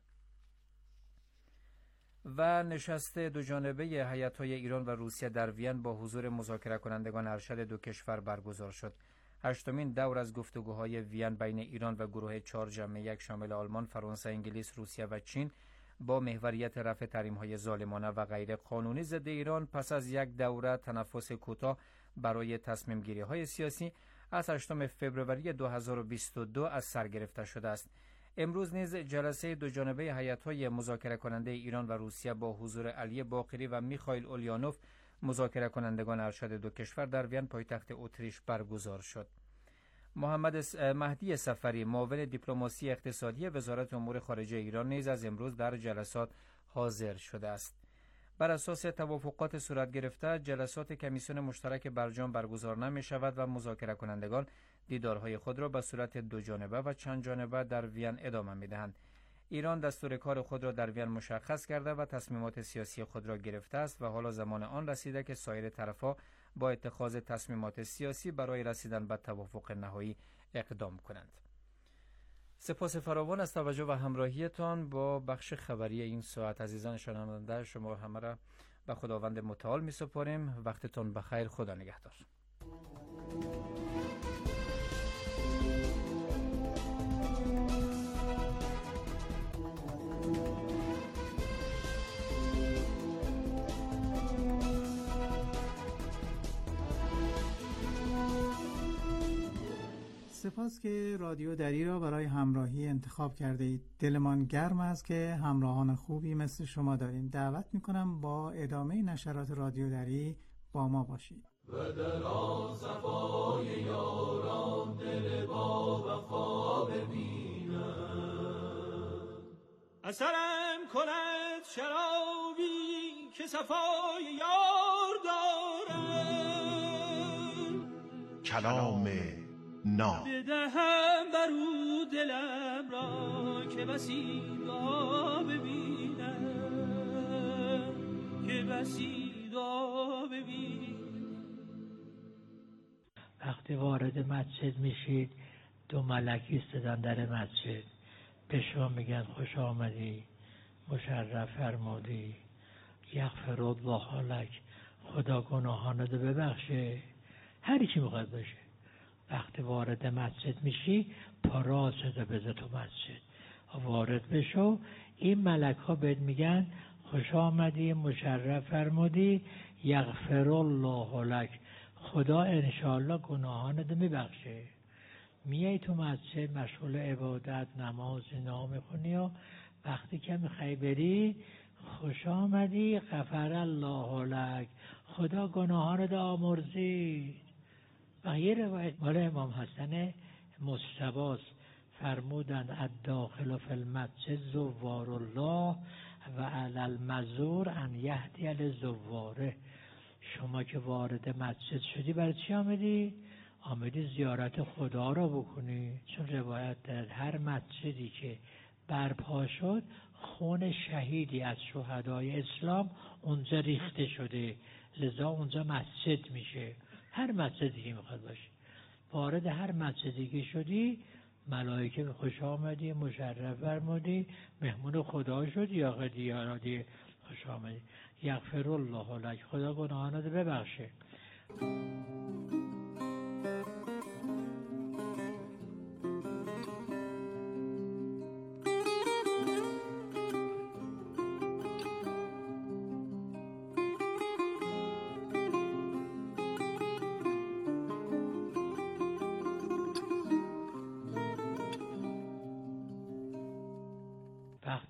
و نشست دو جانبه هیات‌های ایران و روسیه در وین با حضور مذاکره کنندگان ارشد دو کشور برگزار شد. هشتمین دور از گفتگوهای وین بین ایران و گروه چهار جمع یک شامل آلمان، فرانسه، انگلیس، روسیه و چین با محوریت رفع تحریم‌های ظالمانه و غیر قانونی ضد ایران پس از یک دوره تنفس کوتاه برای تصمیم گیری های سیاسی از هشتم فوریه دو هزار و بیست و دو از سر گرفته شده است. امروز نیز جلسه دو جانبه هیات‌های مذاکره کننده ایران و روسیه با حضور علی باقری و میخائیل اولیانوف مذاکره کنندگان ارشد دو کشور در وین پایتخت اتریش برگزار شد. محمد مهدی سفری معاون دیپلماسی اقتصادی وزارت امور خارجه ایران نیز از امروز در جلسات حاضر شده است. بر اساس توافقات صورت گرفته جلسات کمیسیون مشترک برجام برگزار نمی شود و مذاکره کنندگان دیدارهای خود را به صورت دو جانبه و چند جانبه در وین ادامه می دهند. ایران دستور کار خود را در وین مشخص کرده و تصمیمات سیاسی خود را گرفته است و حالا زمان آن رسیده که سایر طرف‌ها با اتخاذ تصمیمات سیاسی برای رسیدن به توافق نهایی اقدام کنند. سپاس فراوان از توجه و همراهیتان با بخش خبری این ساعت. عزیزان شنونده، شما همه را به خداوند متعال می سپاریم. وقتتون بخیر. خدا نگهدار. سپاس که رادیو دری را برای همراهی انتخاب کرده اید. دلمان گرم است که همراهان خوبی مثل شما داریم. دعوت میکنم با ادامه نشرات رادیو دری با ما باشید. و در آن صفای یاران دل با وفا ببینم، اثرم کند شرابی که صفای یار دارم، کلام نام بدهم برو دلم را که بسیدا ببینم، که بسیدا ببینم. وقتی وارد مسجد میشید دو ملک ایستادن در مسجد، به شما میگن خوش آمدی، مشرف فرمودی، یغفر الله لک، خدا گناهانت ببخشه، هر چی میخواد باشه. وقتی وارد مسجد میشی پا راست بذار تو مسجد، وارد بشو، این ملک ها بهت میگن خوش آمدی، مشرف فرمودی، یغفر الله لک، خدا انشاءالله گناهانت میبخشه. میای تو مسجد مشغول عبادت، نماز، اینا میخونی و وقتی که میخوای بری خوش آمدی، غفر الله لک، خدا گناهانت آمرزید. و یه روایت مال امام حسن مجتبی فرمودند الداخل فی المسجد زوار الله و علی المزور ان یهدی لزواره. شما که وارد مسجد شدی برای چی آمدی؟ آمدی زیارت خدا را بکنی، چون روایت دارد هر مسجدی که برپا شد خون شهیدی از شهدای اسلام اونجا ریخته شده، لذا اونجا مسجد میشه. هر مسجدی که میخواد باشه، وارد هر مسجدی که شدی ملائکه به خوش آمدی، مشرف فرمودی، مهمون خدا شدی، یا قدی یا رادی خوش آمدی، یغفر الله لک، خدا گناهانت ببخشه.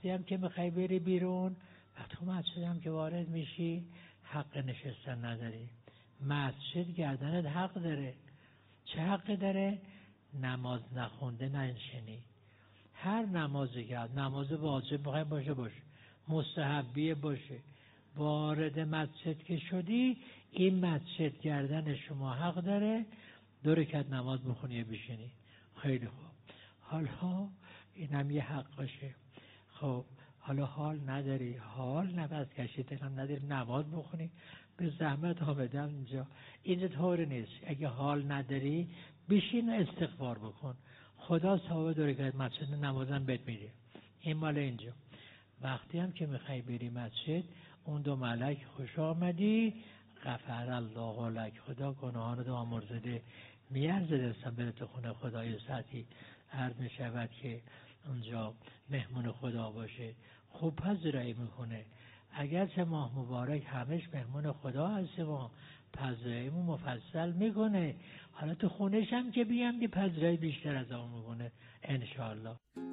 وقتی هم که میخوای بری بیرون، وقتی مسجد هم که وارد میشی حق نشستن نداری. مسجد گردنت حق داره. چه حقی داره؟ نماز نخونده ننشینی. هر نمازی که نماز واجب میخوای باشه باشه، مستحبیه باشه، وارد مسجد که شدی این مسجد گردن شما حق داره دو رکعت نماز بخونی بشینی. خیلی خوب، حالا اینم یه حقشه. خب حالا حال نداری، حال نفس کشیدن هم نداری نماز بخونی، به زحمت آمدم اینجا. این طور نیست. اگه حال نداری بشین و استغفار بکن، خدا ثواب دو رکعت مسجد نمازم بهت میده. این مال اینجا. وقتی هم که میخوای بری مسجد، اون دو ملک خوش آمدی، غفر الله لک، خدا گناهان رو آمرزده. میارزه دستم بره تو خونه خدای سطحی، عرض میشود که اونجا مهمون خدا باشه، خوب پذیرایی میکنه. اگرچه ماه مبارک همش مهمون خدا هست، ما پذیراییمون مفصل میکنه. حالا تو خونش هم که بیام یه پذیرایی بیشتر از اون میکنه انشاءالله.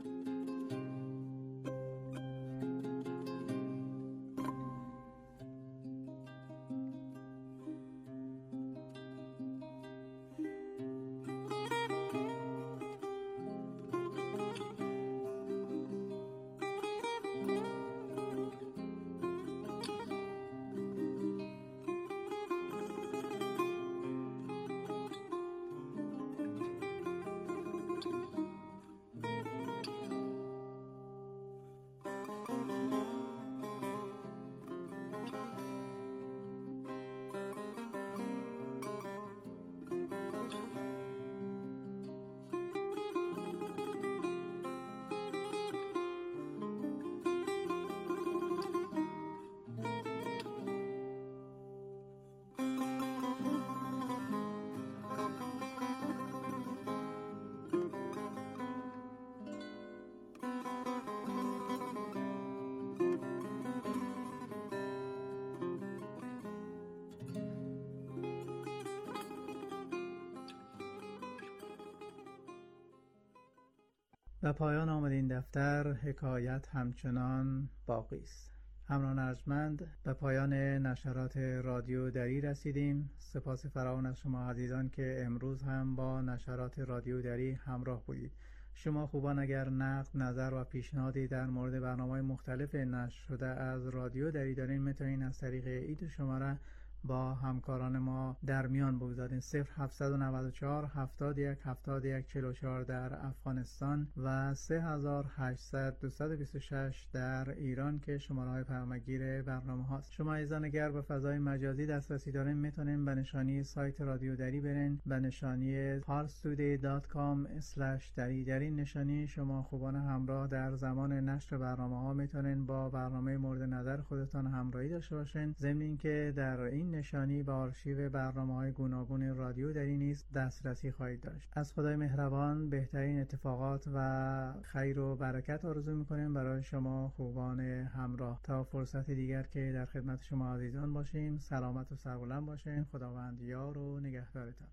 و پایان آمد این دفتر. حکایت همچنان باقی است. همراهان ارجمند، به پایان نشرات رادیو دری رسیدیم. سپاس فراوان از شما عزیزان که امروز هم با نشرات رادیو دری همراه بودید. شما خوبان اگر نقد، نظر و پیشنهادی در مورد برنامه‌های مختلف نشر شده از رادیو دری دارین، میتونین از طریق ایت شماره با همکاران ما در میان بگذارین. صفر هفتصد و نود و چهار هفتاد و یک هفتاد و یک چهل و چهار در افغانستان و سه هزار و هشتصد دویست و بیست و شش در ایران که شماره های پیامگیر برنامه هاست. شما ایزان اگر به فضای مجازی دسترسی دارین، میتونین به نشانی سایت رادیو دری برین، به نشانی parstoday دات کام اسلش دری. در این نشانی شما خوبان همراه در زمان نشر برنامه ها میتونین با برنامه مورد نظر خودتان همراهی داشته باشین. ضمن اینکه در این نشانی به آرشیو برنامه‌های گوناگون رادیو دری نیز دسترسی خواهید داشت. از خدای مهربان بهترین اتفاقات و خیر و برکت آرزو می‌کنیم برای شما خوبان همراه. تا فرصت دیگر که در خدمت شما عزیزان باشیم، سلامت و سربلند باشین. خداوند یار و نگهدارتان.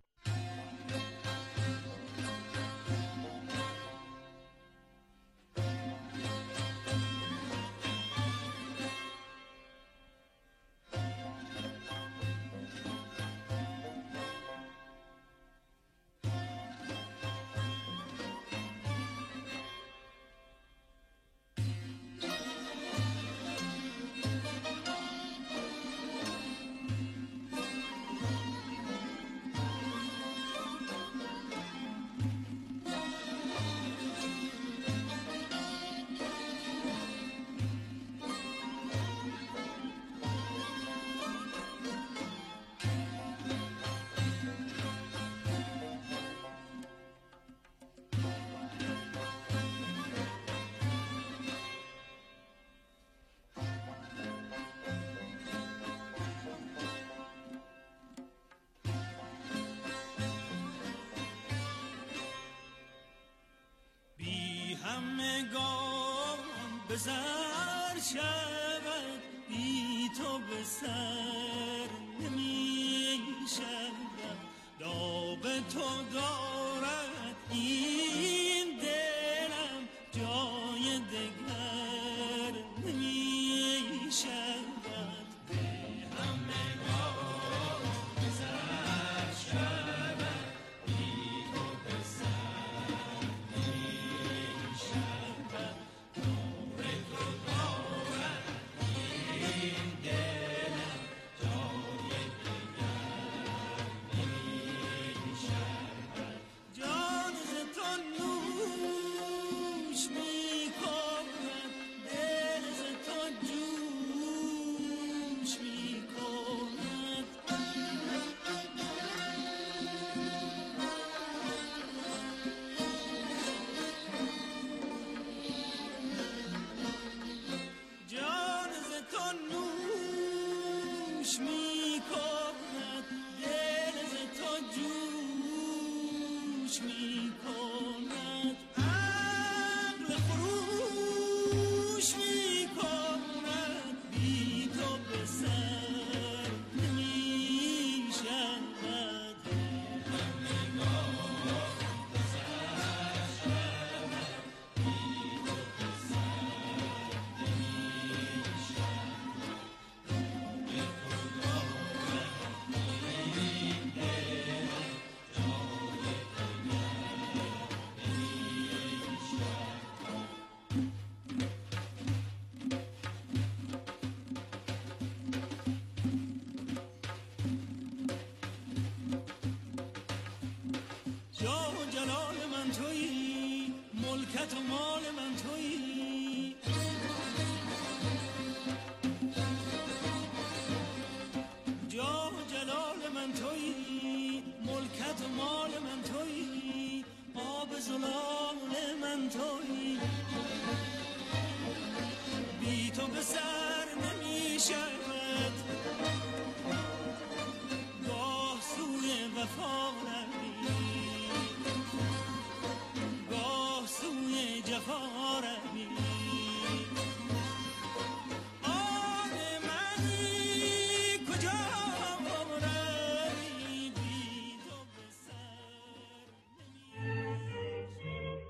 همگان به زر شود، بی تو به سر نمی شود. داغ تو دارد این دلم، جای دگر تویی، ملکت و مال من تویی. جاه و جلال من تویی، ملکت و مال من تویی. آب زلال من تویی. بی تو به سر نمی شود، گاه سوی وفا روی، گاه سوی جفا روی. آن منی کجا روی، بی تو به سر نمی.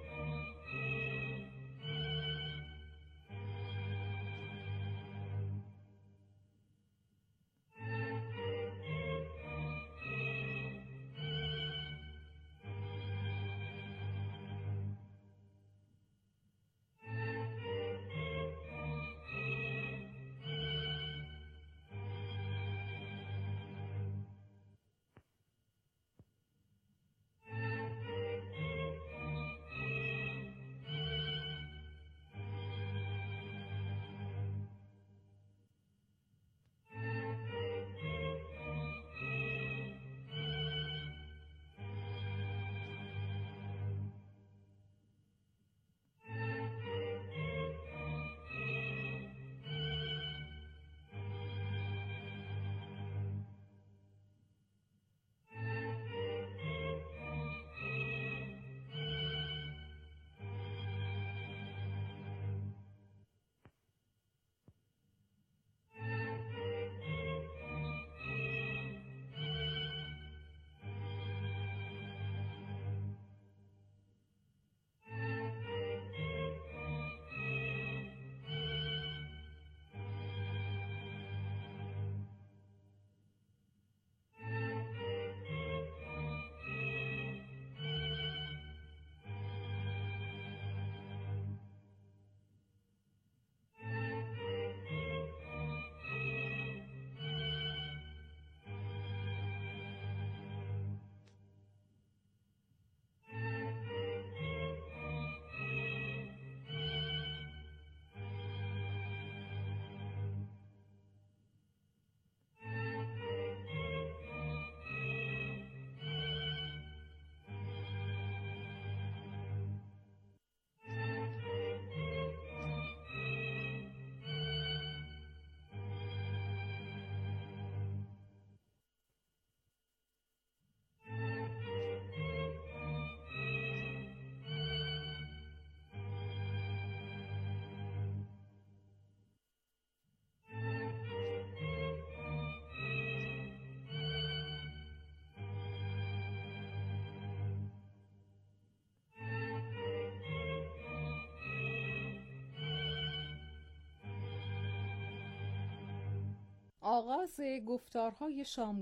آغاز گفتارهای شام